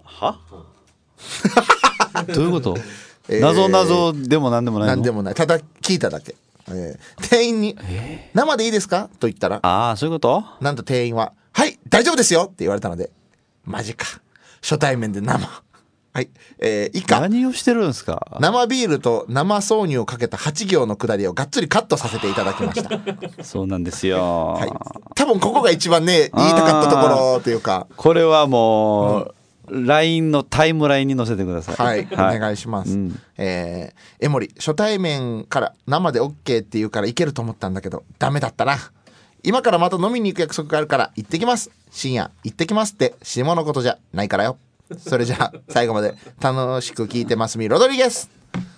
どういうこと？謎でも何でもないの？ 何でもない。ただ聞いただけ。店員に生でいいですかと言ったら、 そういうこと？ なんと店員ははい大丈夫ですよって言われたので、マジか、初対面で生。はい、以下何をしてるんですか？ 生ビールと生挿入をかけた8行のくだりをがっつりカットさせていただきましたそうなんですよ。 多分ここが一番ね言いたかったところというか、 これはもう、LINE のタイムラインに載せてください。 お願いします。エモリ、初対面から生で OK って言うからいけると思ったんだけどダメだったな。今からまた飲みに行く約束があるから行ってきます。深夜行ってきますって下のことじゃないからよ。それじゃあ最後まで楽しく聞いてますみロドリゲス。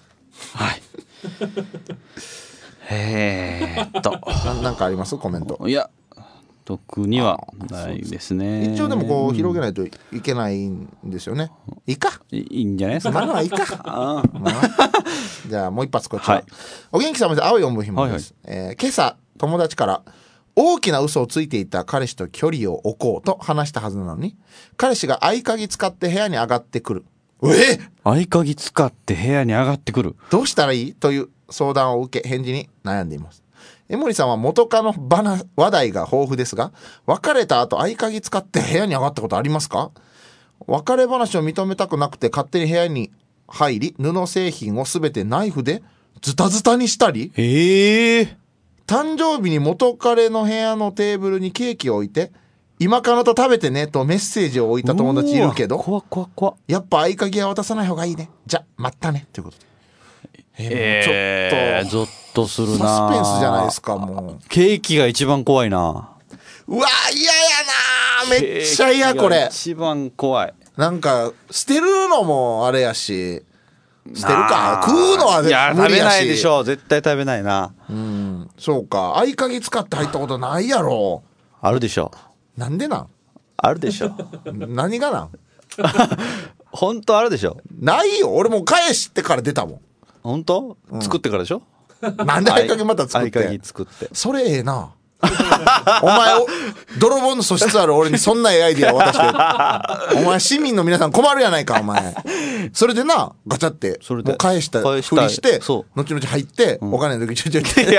なんかありますコメント？ いや特にはないですね。 一応でもこう広げないといけないんですよね。いいか、 いいんじゃないですか。 まあいいかじゃあもう一発こちら、お元気様で青いおんぶひもです。今朝友達から大きな嘘をついていた彼氏と距離を置こうと話したはずなのに、彼氏が合鍵使って部屋に上がってくる。 合鍵使って部屋に上がってくる。 どうしたらいいという相談を受け返事に悩んでいます。江森さんは元カノ話題が豊富ですが、別れた後合鍵使って部屋に上がったことありますか？別れ話を認めたくなくて勝手に部屋に入り、布製品をすべてナイフでズタズタにしたり、誕生日に元彼の部屋のテーブルにケーキを置いて、今カノと食べてねとメッセージを置いた友達いるけど、やっぱ合鍵は渡さない方がいいね。じゃまたねということで。 ちょっとゾッとするな。 サスペンスじゃないですか。もうケーキが一番怖いな。 うわ嫌やな、めっちゃ嫌。これ一番怖い。 なんか捨てるのもあれやし、捨てるか食うのは無理やし。 食べないでしょ、絶対食べないな。 そうか、合鍵使って入ったことないやろ。 あるでしょ。 なんでなん？ あるでしょ何がなん本当あるでしょ。 ないよ、俺もう返してから出たもん。 本当、作ってからでしょ。 なんで合鍵また作って。 合鍵作ってそれええなお前泥棒の素質ある俺にそんなアイディアを渡してお前市民の皆さん困るやないかお前。それでなガチャってもう返したふりして後々入ってお金の時ちょいちょい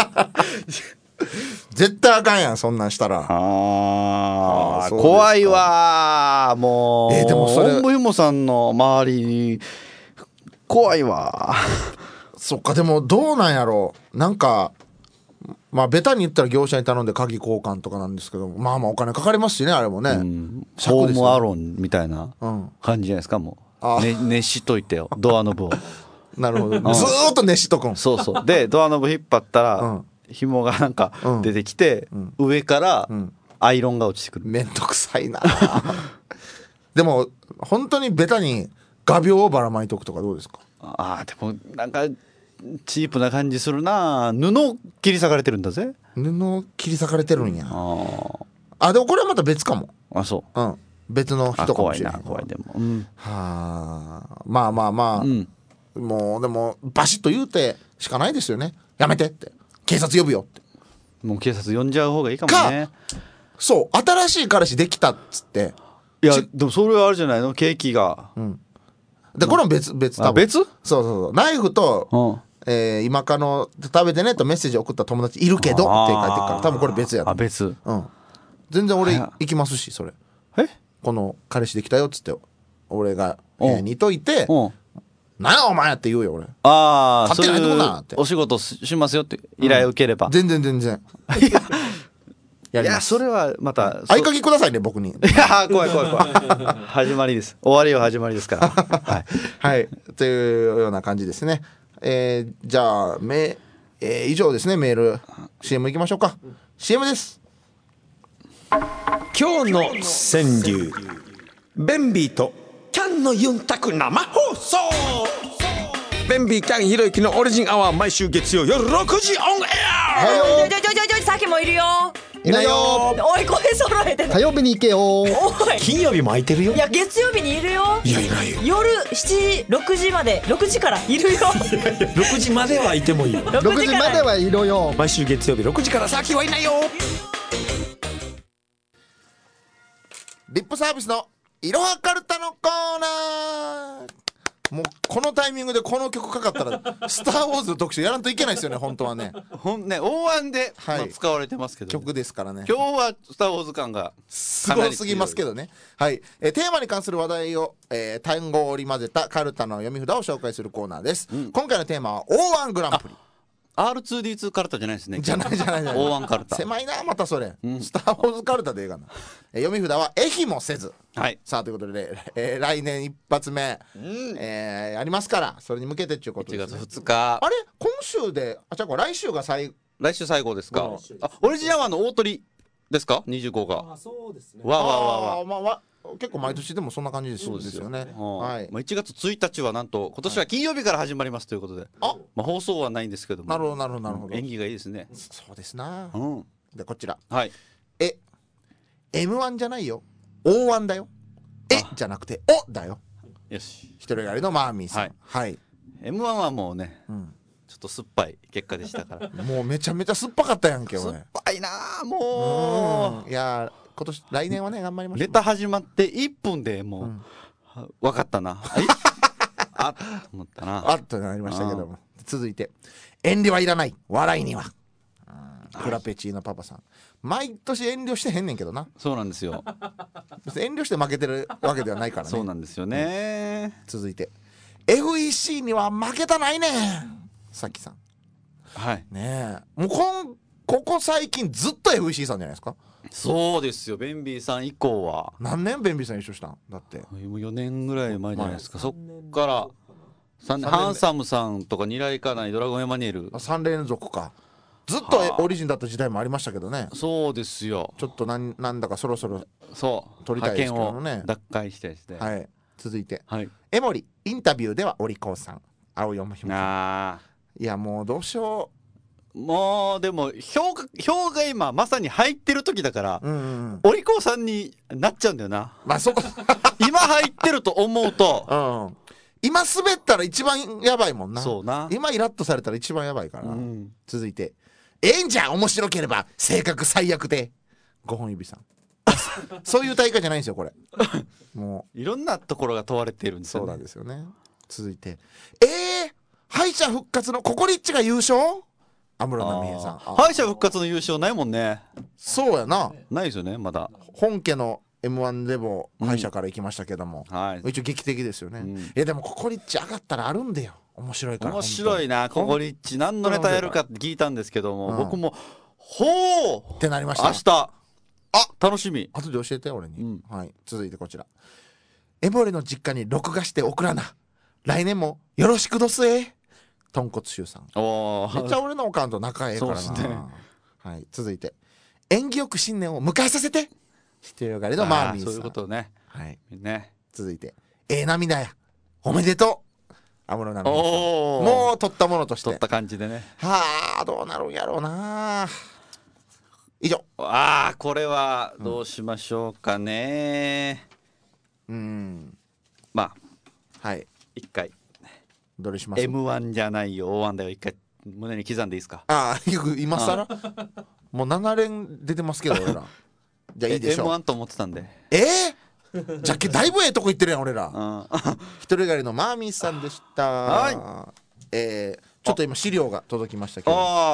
絶対あかんやんそんなんしたら。 怖いわもう。 でもそれ本部ひもさんの周りに怖いわそっか、でもどうなんやろう。なんかまあベタに言ったら業者に頼んで鍵交換とかなんですけど、まあお金かかりますしねあれもね。 ホームアローンみたいな感じじゃないですか。もう熱しといてよドアノブを。 なるほど、ずーっと熱しとくん。 そうそう。でドアノブ引っ張ったら、紐がなんか出てきて、上からアイロンが落ちてくる。 めんどくさいなでも本当にベタに画鋲をばらまいとくとかどうですか？ でもなんかチープな感じするな。布切り裂かれてるんだぜ。 布切り裂かれてるんや。でもこれはまた別かも。 そう、 別の人かもしれない。 怖いでも、 まあ、もうでもバシッと言うてしかないですよね。やめてって、警察呼ぶよって。 もう警察呼んじゃう方がいいかもね。 そう、新しい彼氏できたっつって。 いやでもそれはあるじゃないの、ケーキが。 でこれも別多分別？ そうナイフと、今かの食べてねとメッセージ送った友達いるけどって書いてるから多分これ別やと。 別。 全然俺行きますし、それ。この彼氏できたよっつって俺がにといて、なんやお前って言うよ俺。勝手に入ってこなって。 お仕事しますよって依頼を受ければ。 全然いやそれはまた合鍵くださいね僕に。いや怖い始まりです。終わりは始まりですからはい、というような感じですね。じゃあ以上ですね。メール CM いきましょうか。 CM です。 今日の川柳、ベンビーとキャンのユンタク生放送。ベンビーキャンひろゆきのオリジンアワー、毎週月曜夜6時オンエア。 さっきもいるよ。 いないよ。 おい声揃えて。 火曜日に行けよ。 金曜日も空いてるよ。 いや月曜日にいるよ。 いやいないよ。 夜7時6時まで、6時からいるよ。 6時まではいてもいいよ。 6時まではいるよ。 毎週月曜日6時から先はいないよ。 リップサービスのいろはカルタのコーナー。もうこのタイミングでこの曲かかったらスターウォーズの特集やらんといけないですよね本当はね。 大腕で、使われてますけど、 曲ですからね。 今日はスターウォーズ感がすごすぎますけどね。はい、テーマに関する話題を、単語を織り交ぜたカルタの読み札を紹介するコーナーです。今回のテーマは O1 グランプリ。 R2D2 カルタじゃないですね。 じゃない O1 カルタ。 狭いなまたそれ、スター・ウォーズカルタでええがな。読み札はえひもせず。さあということで、来年一発目、やりますから、それに向けてっていうことですね。 1月2日。 あれ今週で来週が来週最後ですか。オリジンアワーの大鳥ですか、25が。 そうですね。 結構毎年でもそんな感じですよね。 1月1日はなんと今年は金曜日から始まりますということで、放送はないんですけども。 なるほど。 縁起がいいですね。 そうですな。でこちら。M1 じゃないよ、O1 だよ。じゃなくておだよ。 よし。 一人狩りのマーミーさん。 M1 はもうね、ちょっと酸っぱい結果でしたから。 もうめちゃめちゃ酸っぱかったやんけ。 酸っぱいなもう。 いや来年はね頑張りましょう。 ネタ始まって1分でもう分かったな。あっと思ったな。 あっとなりましたけども。続いて遠慮はいらない笑いには。フラペチーノパパさん、毎年遠慮してへんねんけどな。 そうなんですよ。 遠慮して負けてるわけではないからね。 そうなんですよね。 続いて FEC には負けたないねん、さっきさん。ねえ、もうここ最近ずっと FEC さんじゃないですか。 そうですよ。ベンビーさん以降は何年ベンビーさん一緒したんだって。 もう4年ぐらい前じゃないですか。そっからハンサムさんとかニライカナイドラゴンエマニュエル 3連続か。ずっとオリジンだった時代もありましたけどね。 そうですよ。 ちょっとなんだかそろそろ取りたいですけどね。 奪回したいですね。 続いて江森インタビューではお利口さん青読むひも。いやもうどうしよう。 もうでも票が今まさに入ってる時だから、お利口さんになっちゃうんだよな。今入ってると思うと、 今滑ったら一番やばいもんな。 そうな。 今イラッとされたら一番やばいから。続いてええんじゃん面白ければ性格最悪で5本指さん。そういう大会じゃないんですよこれ。もういろんなところが問われているんですよね。 そうなんですよね。続いて敗者復活のココリッチが優勝。安室奈美恵さん。 敗者復活の優勝ないもんね。 そうやな。 ないですよねまだ。 本家の M1 でも敗者から行きましたけども、一応劇的ですよね。いやでもココリッチ上がったらあるんだよ。面白いから。 面白いなココリッチ。何のネタやるかって聞いたんですけども、僕もほうってなりました。 明日楽しみ。 後で教えて俺に。続いてこちら。エボレの実家に録画して送らな。 来年もよろしくどすえ。豚骨臭さん。 おめっちゃ俺のおかんと仲ええからな。 そうですね。 はい、続いて縁起よく新年を迎えさせて。独りよがりのマーミーさん。 そういうことね。 はいね。 続いて涙やおめでとう。安室奈美恵さん。 おお。 もう取ったものとして取った感じでね。 はあ、どうなるんやろうな。以上。 ああ、これはどうしましょうかね。まあはい、 一回どれします？ M1 じゃないよ O1 だよ、一回胸に刻んでいいですか？ ああ、今更もう7連出てますけど俺ら。じゃあいいでしょう。 M1 と思ってたんで。 じゃあだいぶええとこ行ってるやん俺ら。独りよがりのマーミーさんでした。はい。ちょっと今資料が届きましたけど、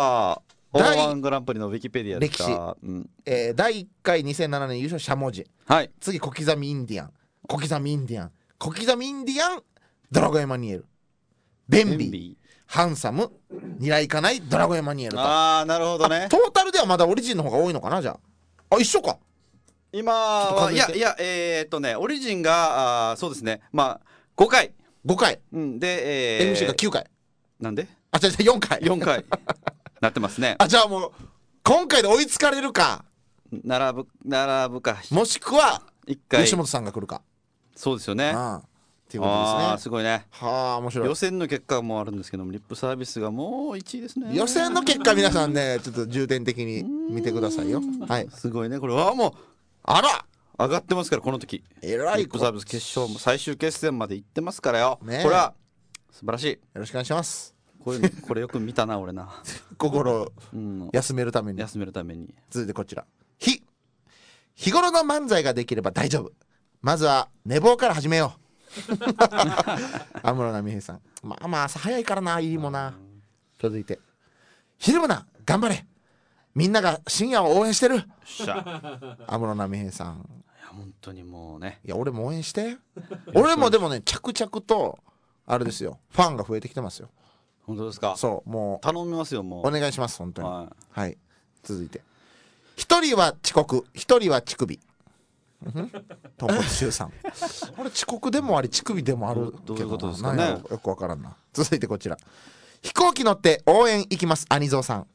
O1 グランプリのウィキペディアですか？ 第1回2007年優勝しゃもじ。 はい。 次小刻みインディアン、小刻みインディアン、小刻みインディアン、ドラゴンエマニュエル、ベンビー、ハンサム、ニライカナイ、ドラゴンエマニュエルと。 ああ、なるほどね。 トータルではまだオリジンの方が多いのかな。じゃあ一緒か今はいやオリジンがそうですね、まあ5回で、 MC が9回なんで違う4回 4回なってますね。 じゃあもう今回で追いつかれるか並ぶか、 もしくは 1回吉本さんが来るか。 そうですよね。 っていうことですね。 すごいね。 はあ、面白い。 予選の結果もあるんですけども、リップサービスがもう1位ですね。 予選の結果皆さんね、ちょっと重点的に見てくださいよ。はい、 すごいね。これはもうあら上がってますから、この時えらいリップサービス決勝も最終決戦まで行ってますからよ、 ね。 これは素晴らしい。 よろしくお願いします。 これよく見たな俺な。 心休めるために。続いてこちら。日頃の漫才ができれば大丈夫。まずは寝坊から始めよう。安室奈美恵さん。まあ朝早いからな、入りもな。続いて昼もな、頑張れ、みんなが深夜を応援してる。安室奈美恵さん。 いや本当にもうね。 いや俺も応援して。俺もでもね、着々とあれですよ、ファンが増えてきてますよ。 本当ですか？ そう、もう頼みますよ、もうお願いします、本当に。はい、続いて一人は遅刻、一人は乳首。豚骨臭さん。これ遅刻でもあり乳首でもあるけど、 どういうことですかね。 よくわからんな。続いてこちら。飛行機乗って応援行きます、アニゾーさん。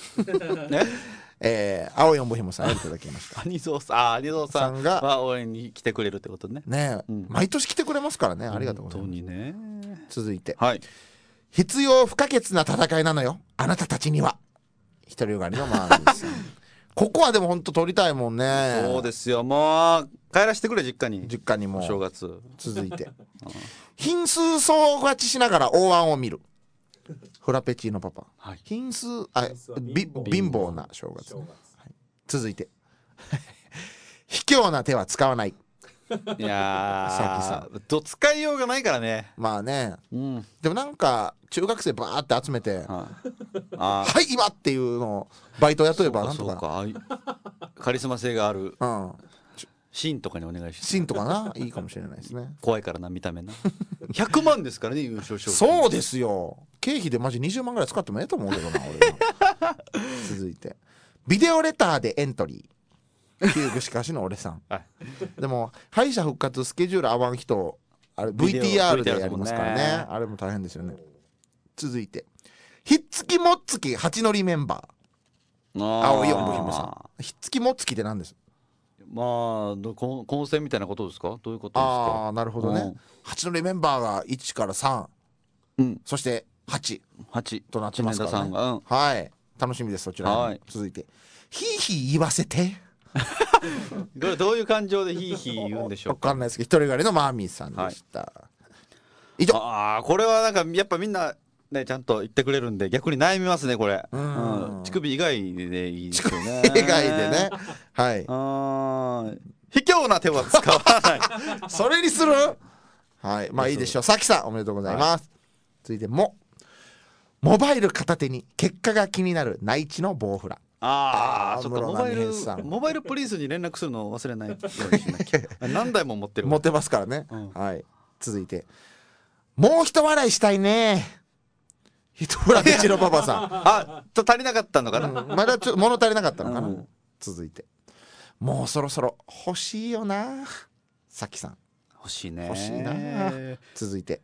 青いおんぼひもさん、いただきました。 アニゾーさんが応援に来てくれるってことね。 毎年来てくれますからね。ありがとうございます。 本当にね。 続いて、必要不可欠な戦いなのよ、あなたたちには。独りよがりのマーミーさん。ここはでも本当撮りたいもんね。 そうですよ、もう帰らせてくれ、実家にもお正月。 続いて品数総勝ちしながら大腕を見る、フラペチーノパパ。貧乏な正月。続いて卑怯な手は使わない。 いやさきさん、使いようがないからね。 まあね、でもなんか中学生バーって集めて、はい今っていうのをバイト雇えばなんとか。 カリスマ性があるシンとかにお願いします。 シンとかな、いいかもしれないですね。 怖いからな、見た目な。100万ですからね、優勝賞金。 そうですよ、経費でマジ20万ぐらい使ってもええと思うけどな俺は。続いてビデオレターでエントリー、旧具しかしの俺さん。でも敗者復活スケジュール合わん人、あれ VTR でやりますからね。あれも大変ですよね。続いてひっつきもっつき8乗りメンバー、青いおんぼひもさん。ひっつきもっつきって何です？ まあ混戦みたいなことですか？どういうことですか？ なるほどね。8乗りメンバーが1から3、そして8となってますからね。はい、楽しみです、そちら。続いてひいひい言わせて。 これどういう感情でヒーヒー言うんでしょうか？ 分かんないですけど、独りよがりのマーミーさんでした。以上。 これはなんかやっぱみんなね、ちゃんと言ってくれるんで逆に悩みますね、これ。乳首以外でいいですよね。 乳首以外でね。はい。 卑怯な手は使わない。 それにする？はい、まあいいでしょう。さきさん、おめでとうございます。続いてモバイル片手に結果が気になる内地のボウフラ。 そっか、モバイルプリンスに連絡するのを忘れないようにしなきゃ。何台も持ってますからね。はい。続いてもう一笑いしたいね、フラペチのパパさん。 足りなかったのかな。 まだちょっと物足りなかったのかな。続いてもうそろそろ欲しいよな、さきさん。 欲しいね。 欲しいな。続いて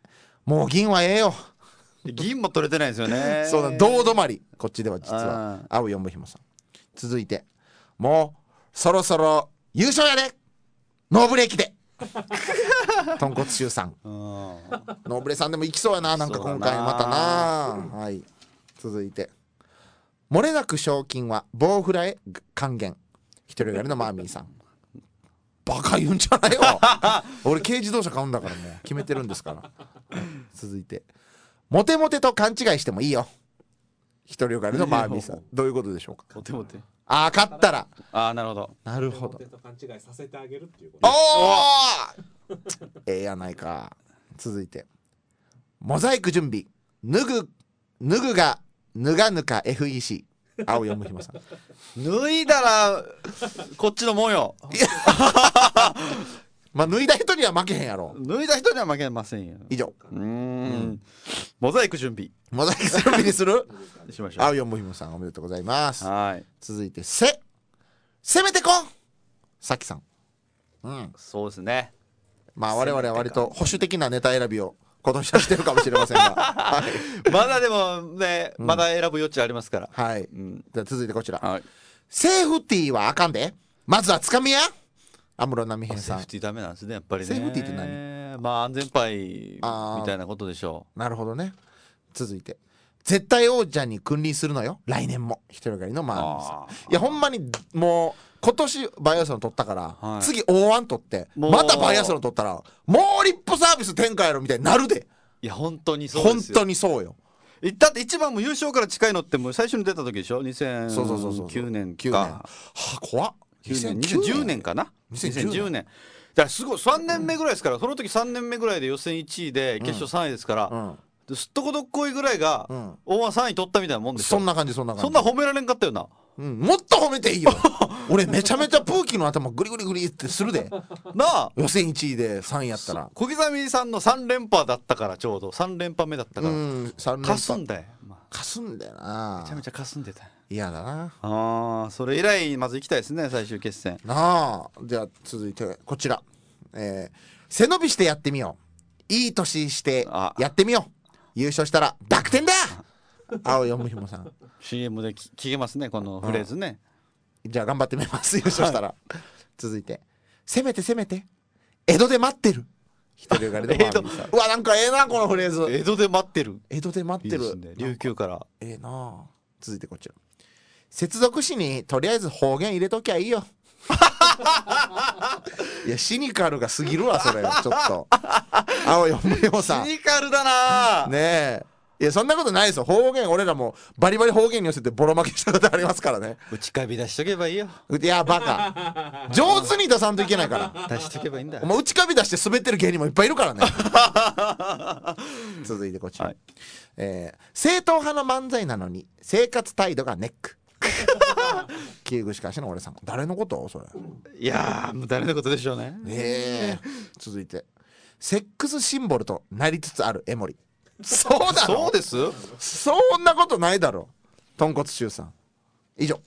もう銀はええよ。 銀も取れてないですよね。 そうだ、胴止まり。こっちでは実は青4分ひもさん。続いて、もうそろそろ優勝やで、ノーブレーキで豚骨臭さん。ノーブレさんでもいきそうやな、なんか今回またな。はい、続いて、漏れなく賞金は棒フラへ還元、一人狩りのマーミーさん。バカ言うんじゃないよ俺軽自動車買うんだから、もう決めてるんですから続いて、モテモテと勘違いしてもいいよ、一人狩りのマーミーさん。どういうことでしょうか。 モテモテ、 ああ、勝ったら。 ああ、なるほど、 なるほど。 モテと勘違いさせてあげるっていうこと。 おおええやないか。続いて、モザイク準備、脱ぐが脱がぬか FEC、 青読むひまさん。 脱いだらこっちのもんよ。 まあ脱いだ人には負けへんやろ。 脱いだ人には負けませんよ。 以上。 モザイク準備、 モザイク準備にするしましょう。 青読むひまさん、おめでとうございます。 はい、 続いて、攻めてこさきさん。 そうですね。 まあ我々は割と保守的なネタ選びを今年はしてるかもしれませんが、はい、 まだでもね、まだ選ぶ余地ありますから。 はい、じゃあ続いてこちら、 はい、 セーフティーはあかんで、まずはつかみや。安室奈美編さん。 セーフティーダメなんですね、やっぱりね。 セーフティーって何？ まあ安全牌みたいなことでしょう。なるほどね。続いて、絶対王者に君臨するのよ、来年も、一人狩りのマーミーさん。いやほんまにもう今年バイアスロン取ったから、はい、次 O1 取ってまたバイアスロン取ったらもうリップサービス展開やろみたいになるで。 いや本当にそうですよ。 本当にそうよ。 だって一番も優勝から近いのってもう最初に出た時でしょ。2009年か。 はあ、怖っ。 2010年かな。2010年だからすごい3年目ぐらいですから。その時3年目ぐらいで予選1位で決勝3位ですから、すっとこどっこいぐらいがO1 3位取ったみたいなもんでしょ。 そんな感じ。そんな褒められんかったよな。 もっと褒めていいよ俺めちゃめちゃプーキーの頭グリグリグリってするでなあ。 予選1位で3位やったら。 小刻さんの3連覇だったから、ちょうど3連覇目だったからかすんだよ。 かすんだよな。 めちゃめちゃかすんでた。 嫌だな。 あ、それ以来まず行きたいですね、最終決戦。 なあ。じゃあ続いてこちら、背伸びしてやってみよう、いい年してやってみよう、優勝したら濁点だ青読むひもさん。 CM で聞けますね、このフレーズね。 じゃあ頑張ってみます、優勝したら。続いて、せめて江戸で待ってる、一人狩りのマーミーさん。うわ、なんかええなこのフレーズ。 江戸で待ってる。 江戸で待ってる。 いいですね、琉球からええな。続いてこちら、接続詞にとりあえず方言入れときゃいいよいやシニカルが過ぎるわそれ、ちょっと青よむよさん、 シニカルだなねえ。いやそんなことないですよ。方言俺らもバリバリ方言に寄せてボロ負けしたことありますからね。 内カビ出しとけばいいよ。 いやバカ上手に出さんといけないから出しとけばいいんだよ。 お前内カビ出して滑ってる芸人もいっぱいいるからね続いてこちら、はい、正統派の漫才なのに生活態度がネックキーグしかしの俺さん。誰のことそれ。 いやもう誰のことでしょうね。 続いて、セックスシンボルとなりつつある江森。そうだろ。 そうです。 そんなことないだろ豚骨臭さん。以上。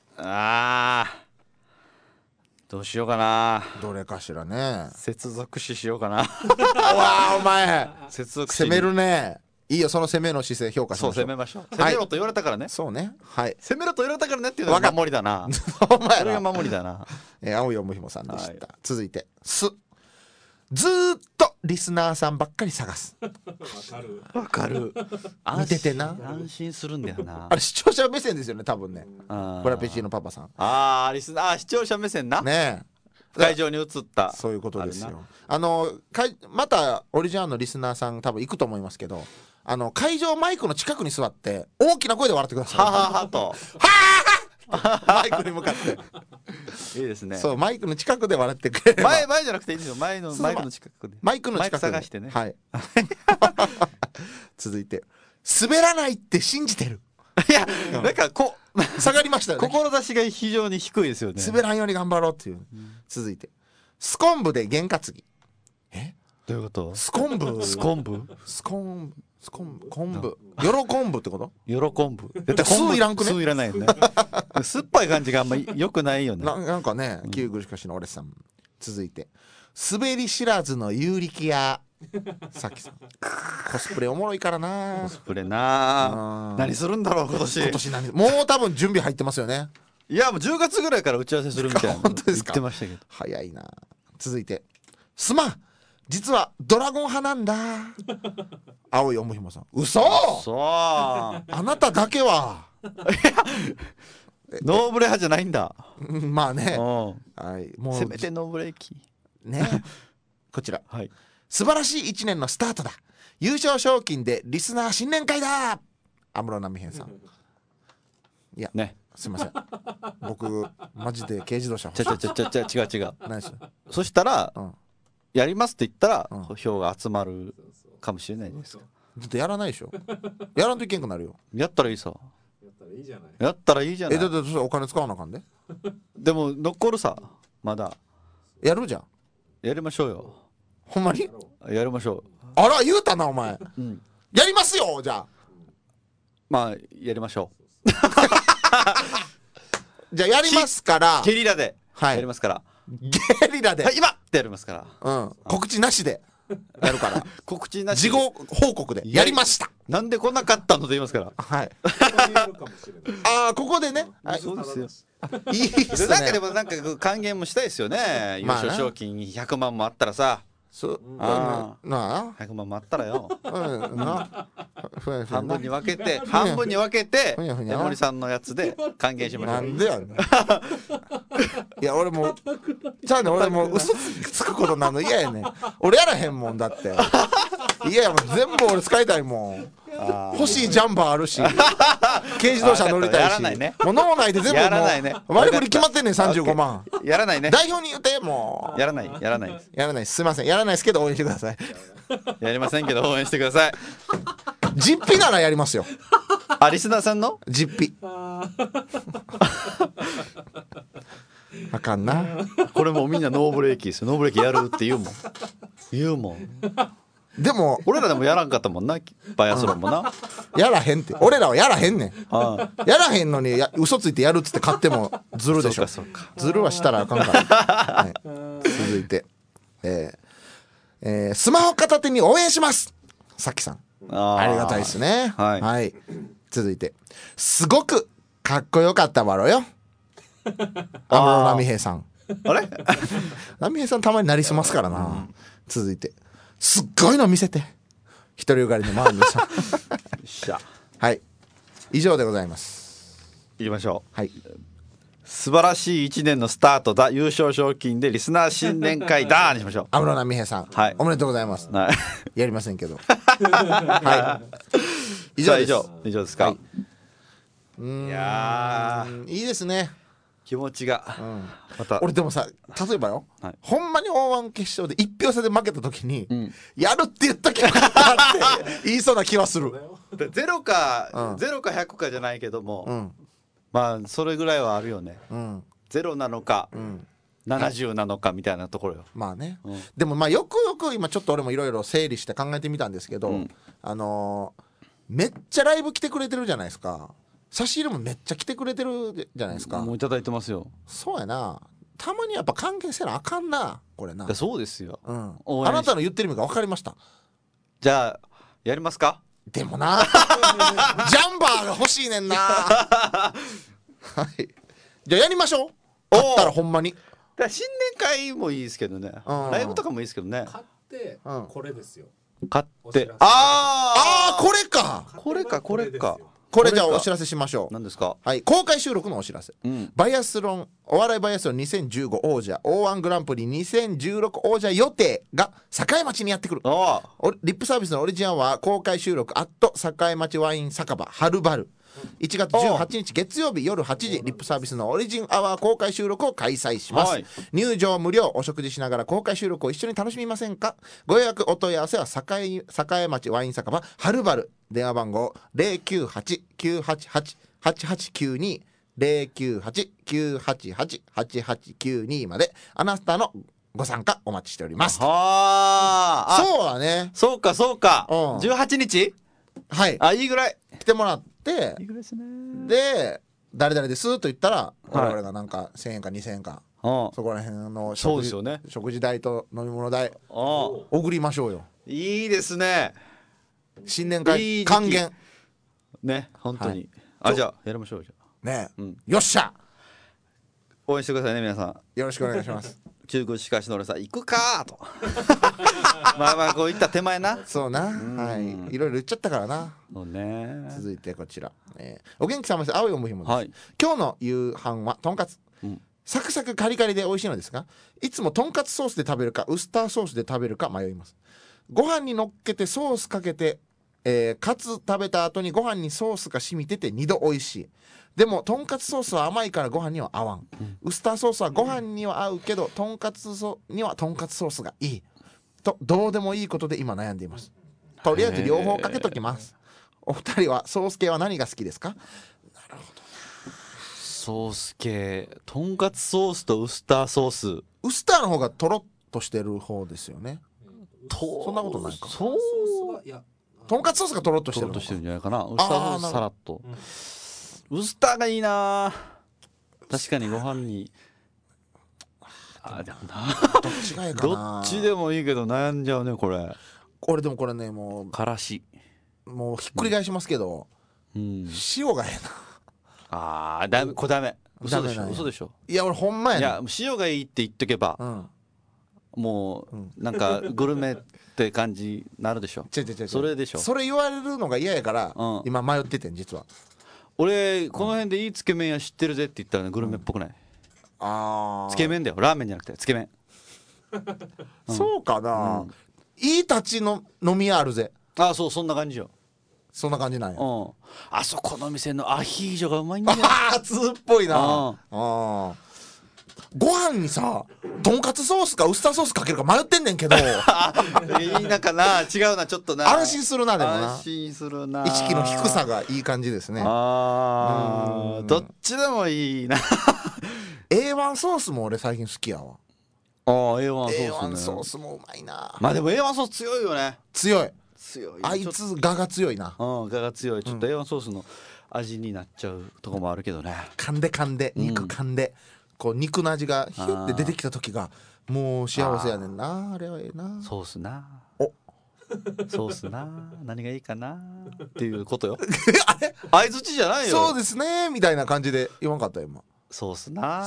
どうしようかな。 どれかしらね。 接続詞しようかなわあお前接続詞攻めるね。いいよ、その攻めの姿勢評価しましょう。 そう、攻めましょう。攻めろと言われたからね。 そうね。はい。 攻めろと言われたからねっていうのが守りだな。 お前らそれが守りだな。 青よむひもさんでした。続いて、ずーっとリスナーさんばっかり探す。 わかる。 見ててな。 安心するんだよな。 あれ視聴者目線ですよね、多分ね。フラペチーノパパさん。 リスナー視聴者目線な。 ねえ。 会場に移ったそういうことですよ。またオリジナルのリスナーさん多分行くと思いますけど、会場マイクの近くに座って大きな声で笑ってください。 はははとマイクに向かっていいですね。 そう、マイクの近くで笑ってくれれば。 前じゃなくていいですよ。マイクの近くで。 マイクの近くで探してね。 はい。続いて、滑らないって信じてる。 いや、なんか下がりましたよね。 志が非常に低いですよね。 滑らんように頑張ろうっていう。続いて、スコンブで験担ぎ。 どういうこと？ スコンブ。昆布。よろ昆布ってこと？ よろ昆布。 酢いらんくね？ 酢いらないよね。酸っぱい感じがあんま良くないよね。 なんかね、キューグしかしの俺さん。続いて、滑り知らずの有力やさっきさんコスプレおもろいからな。 コスプレな、何するんだろう今年何もう多分準備入ってますよね。 いやもう10月ぐらいから打ち合わせするみたいな本当ですか。 言ってましたけど早いな。続いてすまん実はドラゴン派なんだ青いおむひもさん。嘘そうあなただけはノーブレ派じゃないんだ。 まあね、はい、もうせめてノーブレーキねこちら、 はい、 素晴らしい1年のスタートだ。優勝賞金でリスナー新年会だ。安室奈美編さん。いやね、すいません僕マジで軽自動車欲しい。 違う何しそしたら、やりますって言ったら、票が集まるかもしれないじゃないですか。 ずっとやらないでしょやらんといけんくなるよ。 やったらいいさ。 やったらいいじゃない。 やったらいいじゃない。 だってそれお金使わなあかんで。 でも残るさまだ。 やるじゃん。 やりましょうよ。 ほんまにやりましょう。 あら言うたなお前、やりますよ。じゃあまあやりましょうじゃあやりますからゲリラでやりますから、 ゲリラで、 はい、今ってやりますから、 告知なしでやるから告知なし事後報告でやりました。 なんで来なかったのと言いますから。 はいああここでね、 そうですよ。 いいっすね。 なんかでもなんか還元もしたいですよね。優勝賞金100万もあったらさ。 そうなあ 100万もあったらよ。 半分に分けて江森さんのやつで還元しましょう。 なんでやねん。いや俺もうじゃあね、俺もう嘘つくことなの嫌やねん。俺やらへんもんだって。いやもう全部俺使いたいもん。欲しいジャンバーあるし軽自動車乗りたいし、もう脳内で全部もう割り振り決まってんねん。35万やらないね。 代表に言うて。もうやらないすいません。やらないですけど応援してください。 やりませんけど応援してください。 実費ならやりますよ。 あ、リスナーさんの実費あかんな。 これもうみんなノーブレーキですよ。ノーブレーキやるって言うもんでも俺らでもやらんかったもんな、バイアスロンもな。 やらへんって。俺らはやらへんねん。やらへんのに嘘ついてやるっつって買ってもずるでしょ。ずるはしたらあかんから、続いて、スマホ片手に応援します。さっきさんありがたいですね。はい、続いてすごくかっこよかったわろよ。安室奈美平さん。 あれ奈美平さんたまになりすますからな。続いてすっごいの見せて。独りよがりのマーミーさん。はい以上でございます。 いきましょう。はい、 素晴らしい1年のスタートだ。優勝賞金でリスナー新年会だにしましょう。 安室奈美平さん、おめでとうございます。やりませんけど以上ですか。 いやいいですね。 気持ちが、 また俺でもさ、例えばよ、ほんまに O1 決勝で1票差で負けた時に、やるって言ったきゃよかったって言いそうな気はする。 0か100かじゃないけども、まあそれぐらいはあるよね。0なのか、70なのかみたいなところよ。 まあね、でもまあよくよく今ちょっと俺もいろいろ整理して考えてみたんですけど、めっちゃライブ来てくれてるじゃないですか。差し入れもめっちゃ来てくれてるじゃないですか。 もういただいてますよ。 そうやな。たまにやっぱ還元せなあかんなこれな。 そうですよ、 あなたの言ってる意味が分かりました。 じゃあやりますか。 でもなジャンバーが欲しいねんなはいじゃあやりましょう。あったらほんまに新年会もいいですけどね、ライブとかもいいですけどね。 買ってこれですよ。 買ってこれかこれじゃあお知らせしましょう。 何ですか。 はい、公開収録のお知らせ、バイアスロンお笑いバイアスロン2015王者 O1 グランプリ2016王者予定が栄町にやってくる。リップサービスのオリジンアワー公開収録栄町ワイン酒場はるばる1月18日月曜日夜8時リップサービスのオリジンアワー公開収録を開催します、入場無料。お食事しながら公開収録を一緒に楽しみませんか。ご予約お問い合わせは栄町ワイン酒場はるばる電話番号 098-988-8892 098-988-8892 まであなたのご参加お待ちしております。そうはね。 そうか18日いいぐらい来てもらってで誰々ですと言ったら我々がなんか1000円か2000円かそこら辺の食事代と飲み物代送りましょうよ。 いいですね。 新年会いい時期還元ね、本当に、じゃあやりましょう。じゃあね、よっしゃ応援してくださいね皆さん。 よろしくお願いします旧宮歯科士の俺さん行くかとまあまあこういった手前な。 そうな、はい、いろいろ言っちゃったからな。 そうね。 続いてこちら、お元気さまです。青いおむひもです、 はい、 今日の夕飯はとんかつ、サクサクカリカリで美味しいのですが、いつもとんかつソースで食べるかウスターソースで食べるか迷います。ご飯に乗っけてソースかけて、カツ食べた後にご飯にソースが染みてて2度美味しい。でもとんかつソースは甘いからご飯には合わん、ウスターソースはご飯には合うけどとんかつにはとんかつソースがいいと、どうでもいいことで今悩んでいます。とりあえず両方かけときます。お二人はソース系は何が好きですか？なるほど。 ソース系、とんかつソースとウスターソース。 ウスターの方がとろっとしてる方ですよね。そんなことないか。 そう、 とんかつソースがとろっとしてるんじゃないかな。ウスターソースさらっと、ウスターがいいな。確かにご飯にでもなどっちがいいかな。 どっちでもいいけど悩んじゃうねこれ。 でもこれね、もうからし、 もうひっくり返しますけど、塩がええな。 ダメ、これダメ。嘘でしょ、嘘でしょ。 いや俺ほんまやね。 いや塩がいいって言っとけば、もうなんかグルメって感じになるでしょ。それでしょ。 それ言われるのが嫌やから、今迷っててん実は。 俺この辺でいいつけ麺屋知ってるぜって言ったらね、グルメっぽくない？つけ麺だよ、ラーメンじゃなくてつけ麺。 そうかな。いい立ちの飲み屋あるぜ。 そう、そんな感じよ。 そんな感じなんや。 あそこの店のアヒージョがうまいんだよ。 通っぽいな。ご飯にさ、とんかつソースかウスターソースかけるか迷ってんねんけど。いいなかな、違うな、ちょっとな。 安心するな。でもな、 安心するな。 意識の低さがいい感じですね。 どっちでもいいな。 A1 ソースも俺最近好きやわ。 A1 ソースもうまいな。 まあでも A1 ソース強いよね。 強い。あいつ我が強いな。 我が強い。ちょっと A1 ソースの味になっちゃうとこもあるけどね。 噛んで肉噛んで、こう肉の味がヒュッて出てきた時がもう幸せやねんな。あれはええな。 ソースな。ソースな、何がいいかなっていうことよ。相づちじゃないよ。 そうですねみたいな感じで言わんかった今。 ソースな。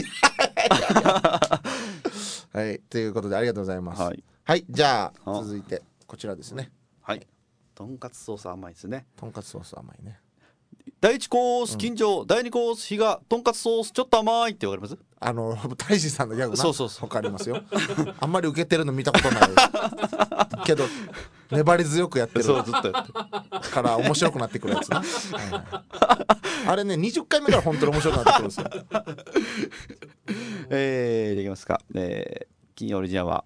はい、ということでありがとうございます。はい、じゃあ続いてこちらですね。 はい、とんかつソース甘いですね。 とんかつソース甘いね。 第1コース緊張、第2コース日がとんかつソースちょっと甘いってわかります？ 大志さんのギャグな。 そうわかりますよ。あんまり受けてるの見たことないけど粘り強くやってる。 そうずっとやってるから面白くなってくるやつな。あれね、20回目から本当に面白くなってくるんですよ。 できますか。金曜オリジナルは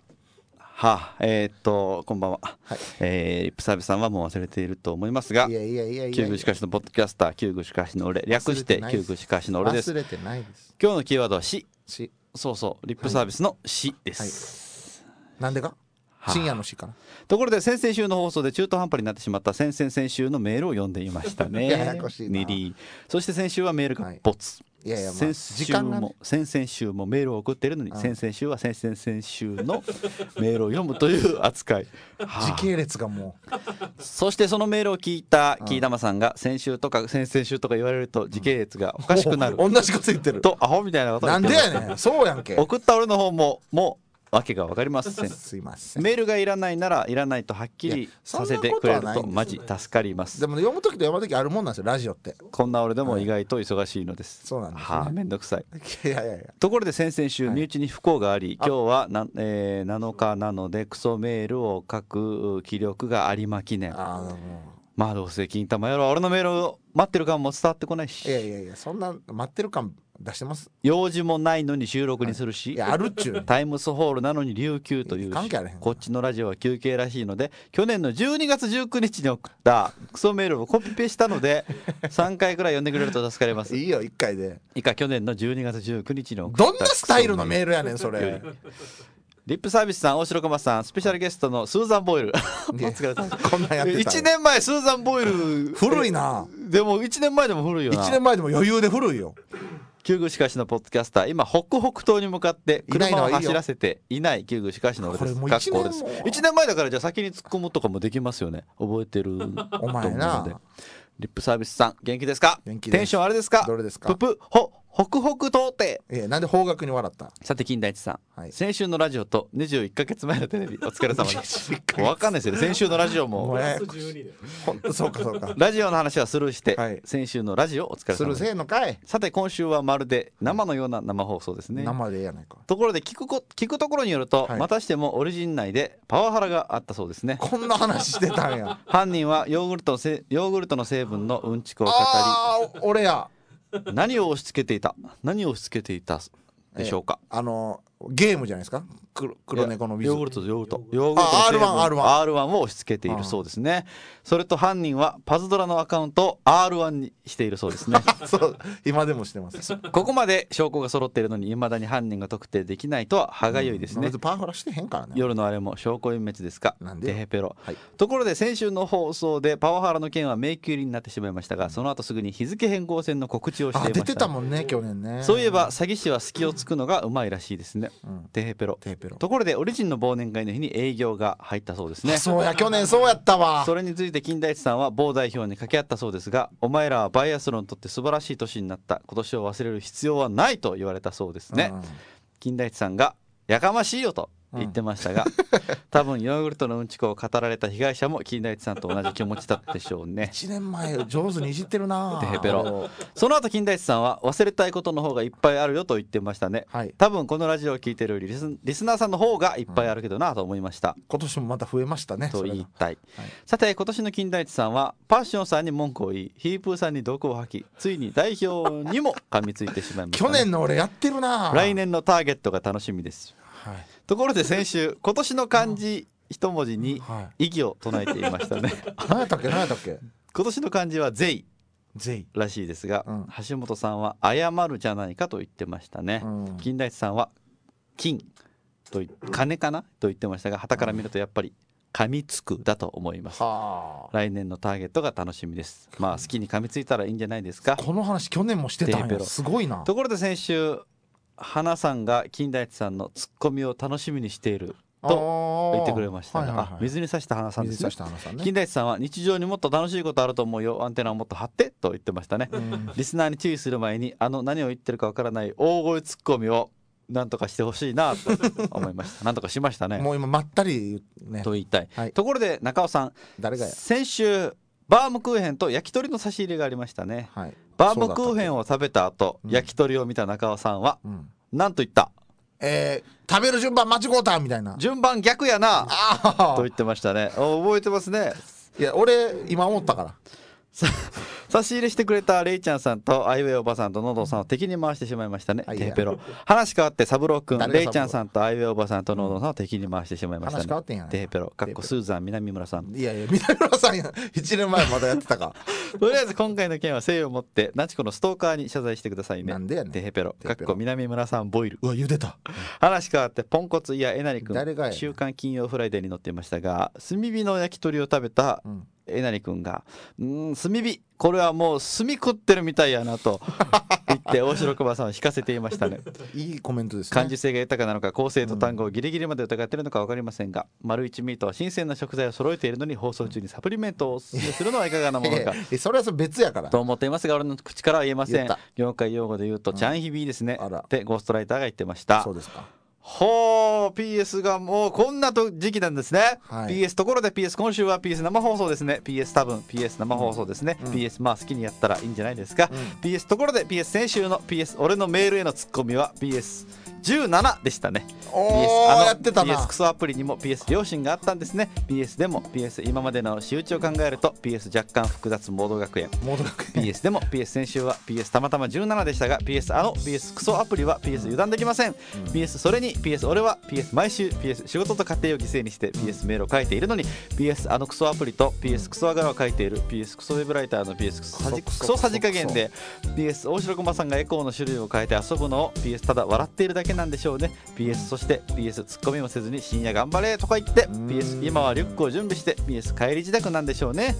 こんばんは。リップサービスさんはもう忘れていると思いますが、旧具しかしのポッドキャスター、旧具しかしの俺、略して旧具しかしの俺です。 忘れてないです。 今日のキーワードはし。そうそう、リップサービスのしです。 なんでか？深夜のしかな。 ところで先々週の放送で中途半端になってしまった先々週のメールを読んでいましたね。 ややこしいな。 そして先週はメールがボツ。先々週もメールを送っているのに、先々週は先々週のメールを読むという扱い。 時系列がもう。 そしてそのメールを聞いたキーダマさんが先週とか先々週とか言われると時系列がおかしくなる。 同じこと言ってる。 とアホみたいなことなんでやねん。そうやんけ。 送った俺の方もわけが分かりません。 すいません。 メールがいらないならいらないとはっきりさせてくれるとマジ助かります。 でも読む時と読ま時あるもんなんですよ、ラジオって。 こんな俺でも意外と忙しいのです。 そうなんですね。 めんどくさい。 いやところで先々週身内に不幸があり、今日は7日なのでクソメールを書く気力がありまきねん。まあどうせ金玉やろ、俺のメールを待ってる感も伝わってこないし。 いやそんな待ってる感出してます。 用事もないのに収録にするし、 あるっちゅう。 タイムスホールなのに琉球というし、こっちのラジオは休憩らしいので、去年の12月19日に送ったクソメールをコピペしたので3回くらい読んでくれると助かります。 いいよ1回で。 以下去年の12月19日に送ったどんなスタイルのメールやねんそれ。 リップサービスさん、大城駒さん、スペシャルゲストのスーザン・ボイル。 こんなんやってた。 1年前スーザン・ボイル古いな。 でも1年前でも古いよな。 1年前でも余裕で古いよ。 旧宮歯科医師のポッドキャスター、今北北東に向かって車を走らせていない旧宮歯科医師の俺です。1年前だからじゃあ先に突っ込むとかもできますよね。覚えてると思うので。リップサービスさん元気ですか？ 元気です。テンションあれですか？ どれですか？ ププホ北北東ってなんで方角に笑った？ さて金田一さん、はい、先週のラジオと21ヶ月前のテレビお疲れ様です分かんないですよね。先週のラジオも本当そうかそうかラジオの話はスルーして、はい、先週のラジオお疲れ様です。 スルーせーのかい。 さて今週はまるで生のような生放送ですね。 生でやないか。 ところで聞くところによると、はい、またしてもオリジン内でパワハラがあったそうですね。 こんな話してたんや犯人はヨーグルトの成分のうんちくを語り、 俺や何を押し付けていたでしょうか。 ゲームじゃないですか。黒猫の水ヨーグルトの成分 R1 を押し付けているそうですね。それと犯人はパズドラのアカウントを R1 にしているそうですねそう今でもしてます。 ここまで証拠が揃っているのに未だに犯人が特定できないとは歯がゆいですね。 パワハラしてへんからね。 夜のあれも証拠隠滅ですか。 なんでテヘペロ、 はい、 ところで先週の放送でパワハラの件は迷宮入りになってしまいましたが、その後すぐに日付変更線の告知をしていました。 出てたもんね去年ね。 そういえば詐欺師は隙をつくのがうまいらしいですね、テヘペロ。ところでオリジンの忘年会の日に営業が入ったそうですね。 そうや去年そうやったわ。 それについて金田一さんは某代表に掛け合ったそうですが、お前らはバイアスロンにとって素晴らしい年になった、今年を忘れる必要はないと言われたそうですね、金田一さんがやかましいよと言ってましたが、多分ヨーグルトのうんちくを語られた被害者も金田一さんと同じ気持ちだったでしょうね。 1年前上手にいじってるなテヘペロ。その後金田一さんは忘れたいことの方がいっぱいあるよと言ってましたね、はい、多分このラジオを聞いてるリスナーさんの方がいっぱいあるけどなと思いました、 今年もまた増えましたねと言いたい、はい、さて今年の金田一さんはパッションさんに文句を言い、ヒープーさんに毒を吐き、ついに代表にも噛みついてしまいました、ね、 去年の俺やってるな。 来年のターゲットが楽しみです、はい、ところで先週今年の漢字一文字に異議を唱えていましたね何やったっけ今年の漢字は税らしいですが、橋本さんは謝るじゃないかと言ってましたね、金田一さんは金と金かなと言ってましたが、傍から見るとやっぱり噛みつくだと思います、来年のターゲットが楽しみです。まあ好きに噛みついたらいいんじゃないですか。 この話去年もしてたんや。すごいな。 ところで先週花さんが金田一さんのツッコミを楽しみにしていると言ってくれましたが、水に刺した花さんですね。金田一さんは日常にもっと楽しいことあると思うよ、アンテナをもっと張ってと言ってましたね、リスナーに注意する前に何を言ってるかわからない大声ツッコミをなんとかしてほしいなと思いましたなんとかしましたね。 もう今まったり、ね、 と言いたい、はい、ところで中尾さん、誰が先週バームクーヘンと焼き鳥の差し入れがありましたね、はい、バームクーヘンを食べた後、焼き鳥を見た中尾さんは、なんと言った？ 食べる順番間違うたみたいな。 順番逆やなと言ってましたね。覚えてますね。 いや俺今思ったから差し入れしてくれたレイちゃんさんとアイウェイおばさんとノドさんを敵に回してしまいましたね、テヘペロ。話変わってサブロー君、レイちゃんさんとアイウェイおばさんとノドさんを敵に回してしまいましたね。話変わってんやね。テヘペロかっこスーザン南村さん。 いや南村さんや1年前まだやってたかとりあえず今回の件は誠意を持ってナチコのストーカーに謝罪してくださいね。 なんでやねん。 テヘペロかっこ南村さんボイル。 うわ茹でた。 話変わってポンコツいやえなり君、週刊金曜フライデーに載っていましたが、炭火の焼き鳥を食べたえなり君が炭火これはもう炭食ってるみたいやなと言って大城熊さんを引かせていましたね。 いいコメントですね。 感受性が豊かなのか構成と単語をギリギリまで疑っているのか分かりませんが、丸一ミートは新鮮な食材を揃えているのに放送中にサプリメントをおすすめするのはいかがなものかそれは別やからと思っていますが、俺の口からは言えません。業界用語で言うとチャンヒビーですねってゴーストライターが言ってました。 そうですか。 ほう PS がもうこんな時期なんですね、はい、PS ところで PS 今週は PS 生放送ですね。 PS 多分 PS 生放送ですね、PS まあ好きにやったらいいんじゃないですか、PS ところで PS 先週の PS 俺のメールへのツッコミは PS17 でしたね。 やってたな。 PS クソアプリにも PS 良心があったんですね。 PS でも PS 今までの仕打ちを考えると PS 若干複雑モード学園 PS でも PS 先週は PS たまたま17でしたが PS クソアプリは PS 油断できません、PS それに PS 俺は PS 毎週 PS 仕事と家庭を犠牲にして PS メールを書いているのに PS クソアプリと PS クソアガラを書いている PS クソウェブライターの PS クソさじ加減で PS 大城駒さんがエコーの種類を変えて遊ぶのを PS ただ笑っているだけなんでしょうね。 PS そして PS ツッコミもせずに深夜頑張れとか言って PS 今はリュックを準備して PS 帰り自宅なんでしょうね。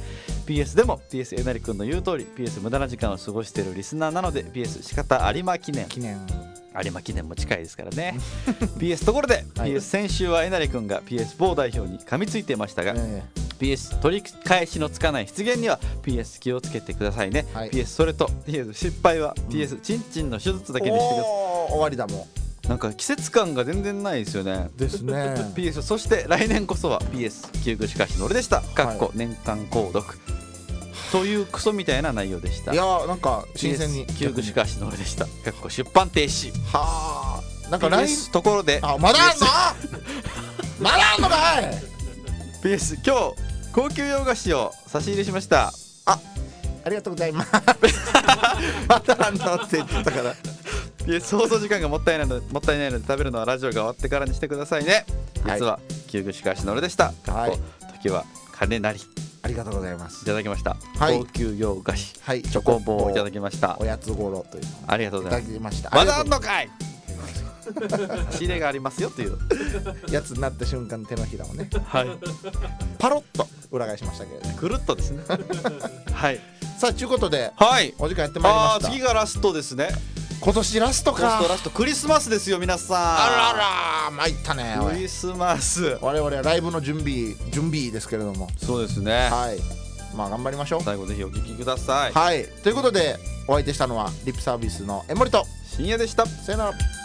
PS でも PS えなりくんの言う通り PS 無駄な時間を過ごしているリスナーなので PS 仕方有馬記念有馬記念も近いですからねPS ところで、はい、PS 先週はえなりくんが PS 某代表に噛みついてましたが、PS 取り返しのつかない失言には PS 気をつけてくださいね、はい、PS それと PS 失敗は PS チンチンの手術だけにしてください。 終わりだもん。なんか季節感が全然ないですよね。 ですね PS そして来年こそは PS 旧具しかしの俺でしたかっこ年間購読というクソみたいな内容でした。 いやなんか新鮮に旧具しかしの俺でしたかっこ出版停止。 はあなんか来年ところでまだあんのまだあんのかい PS 今日高級洋菓子を差し入れしました。 ありがとうございますまだあんのって言ってたから放送時間がもったいないので食べるのはラジオが終わってからにしてくださいね。実は旧具しかしの俺でした、はい、時は金なり。 ありがとうございます。 いただきました、 はい、 高級洋菓子、 はい、 チョコボーをいただきました。 おやつごろというのありがとうございます。 いただきました。 まだあんのかい仕入れがありますよというやつになった瞬間手のひらをね、 はい、 パロッと裏返しましたけれどもくるっとですねはいさあということで、 はい、 お時間やってまいりました。 次がラストですね。 今年ラストか。 ラストクリスマスですよ皆さん。 あらら参ったね。 クリスマス我々はライブの準備ですけれども。 そうですね。 はいまあ頑張りましょう。 最後ぜひお聞きください。 はいということでお相手したのはリップサービスの江森と深夜でした。 さよなら。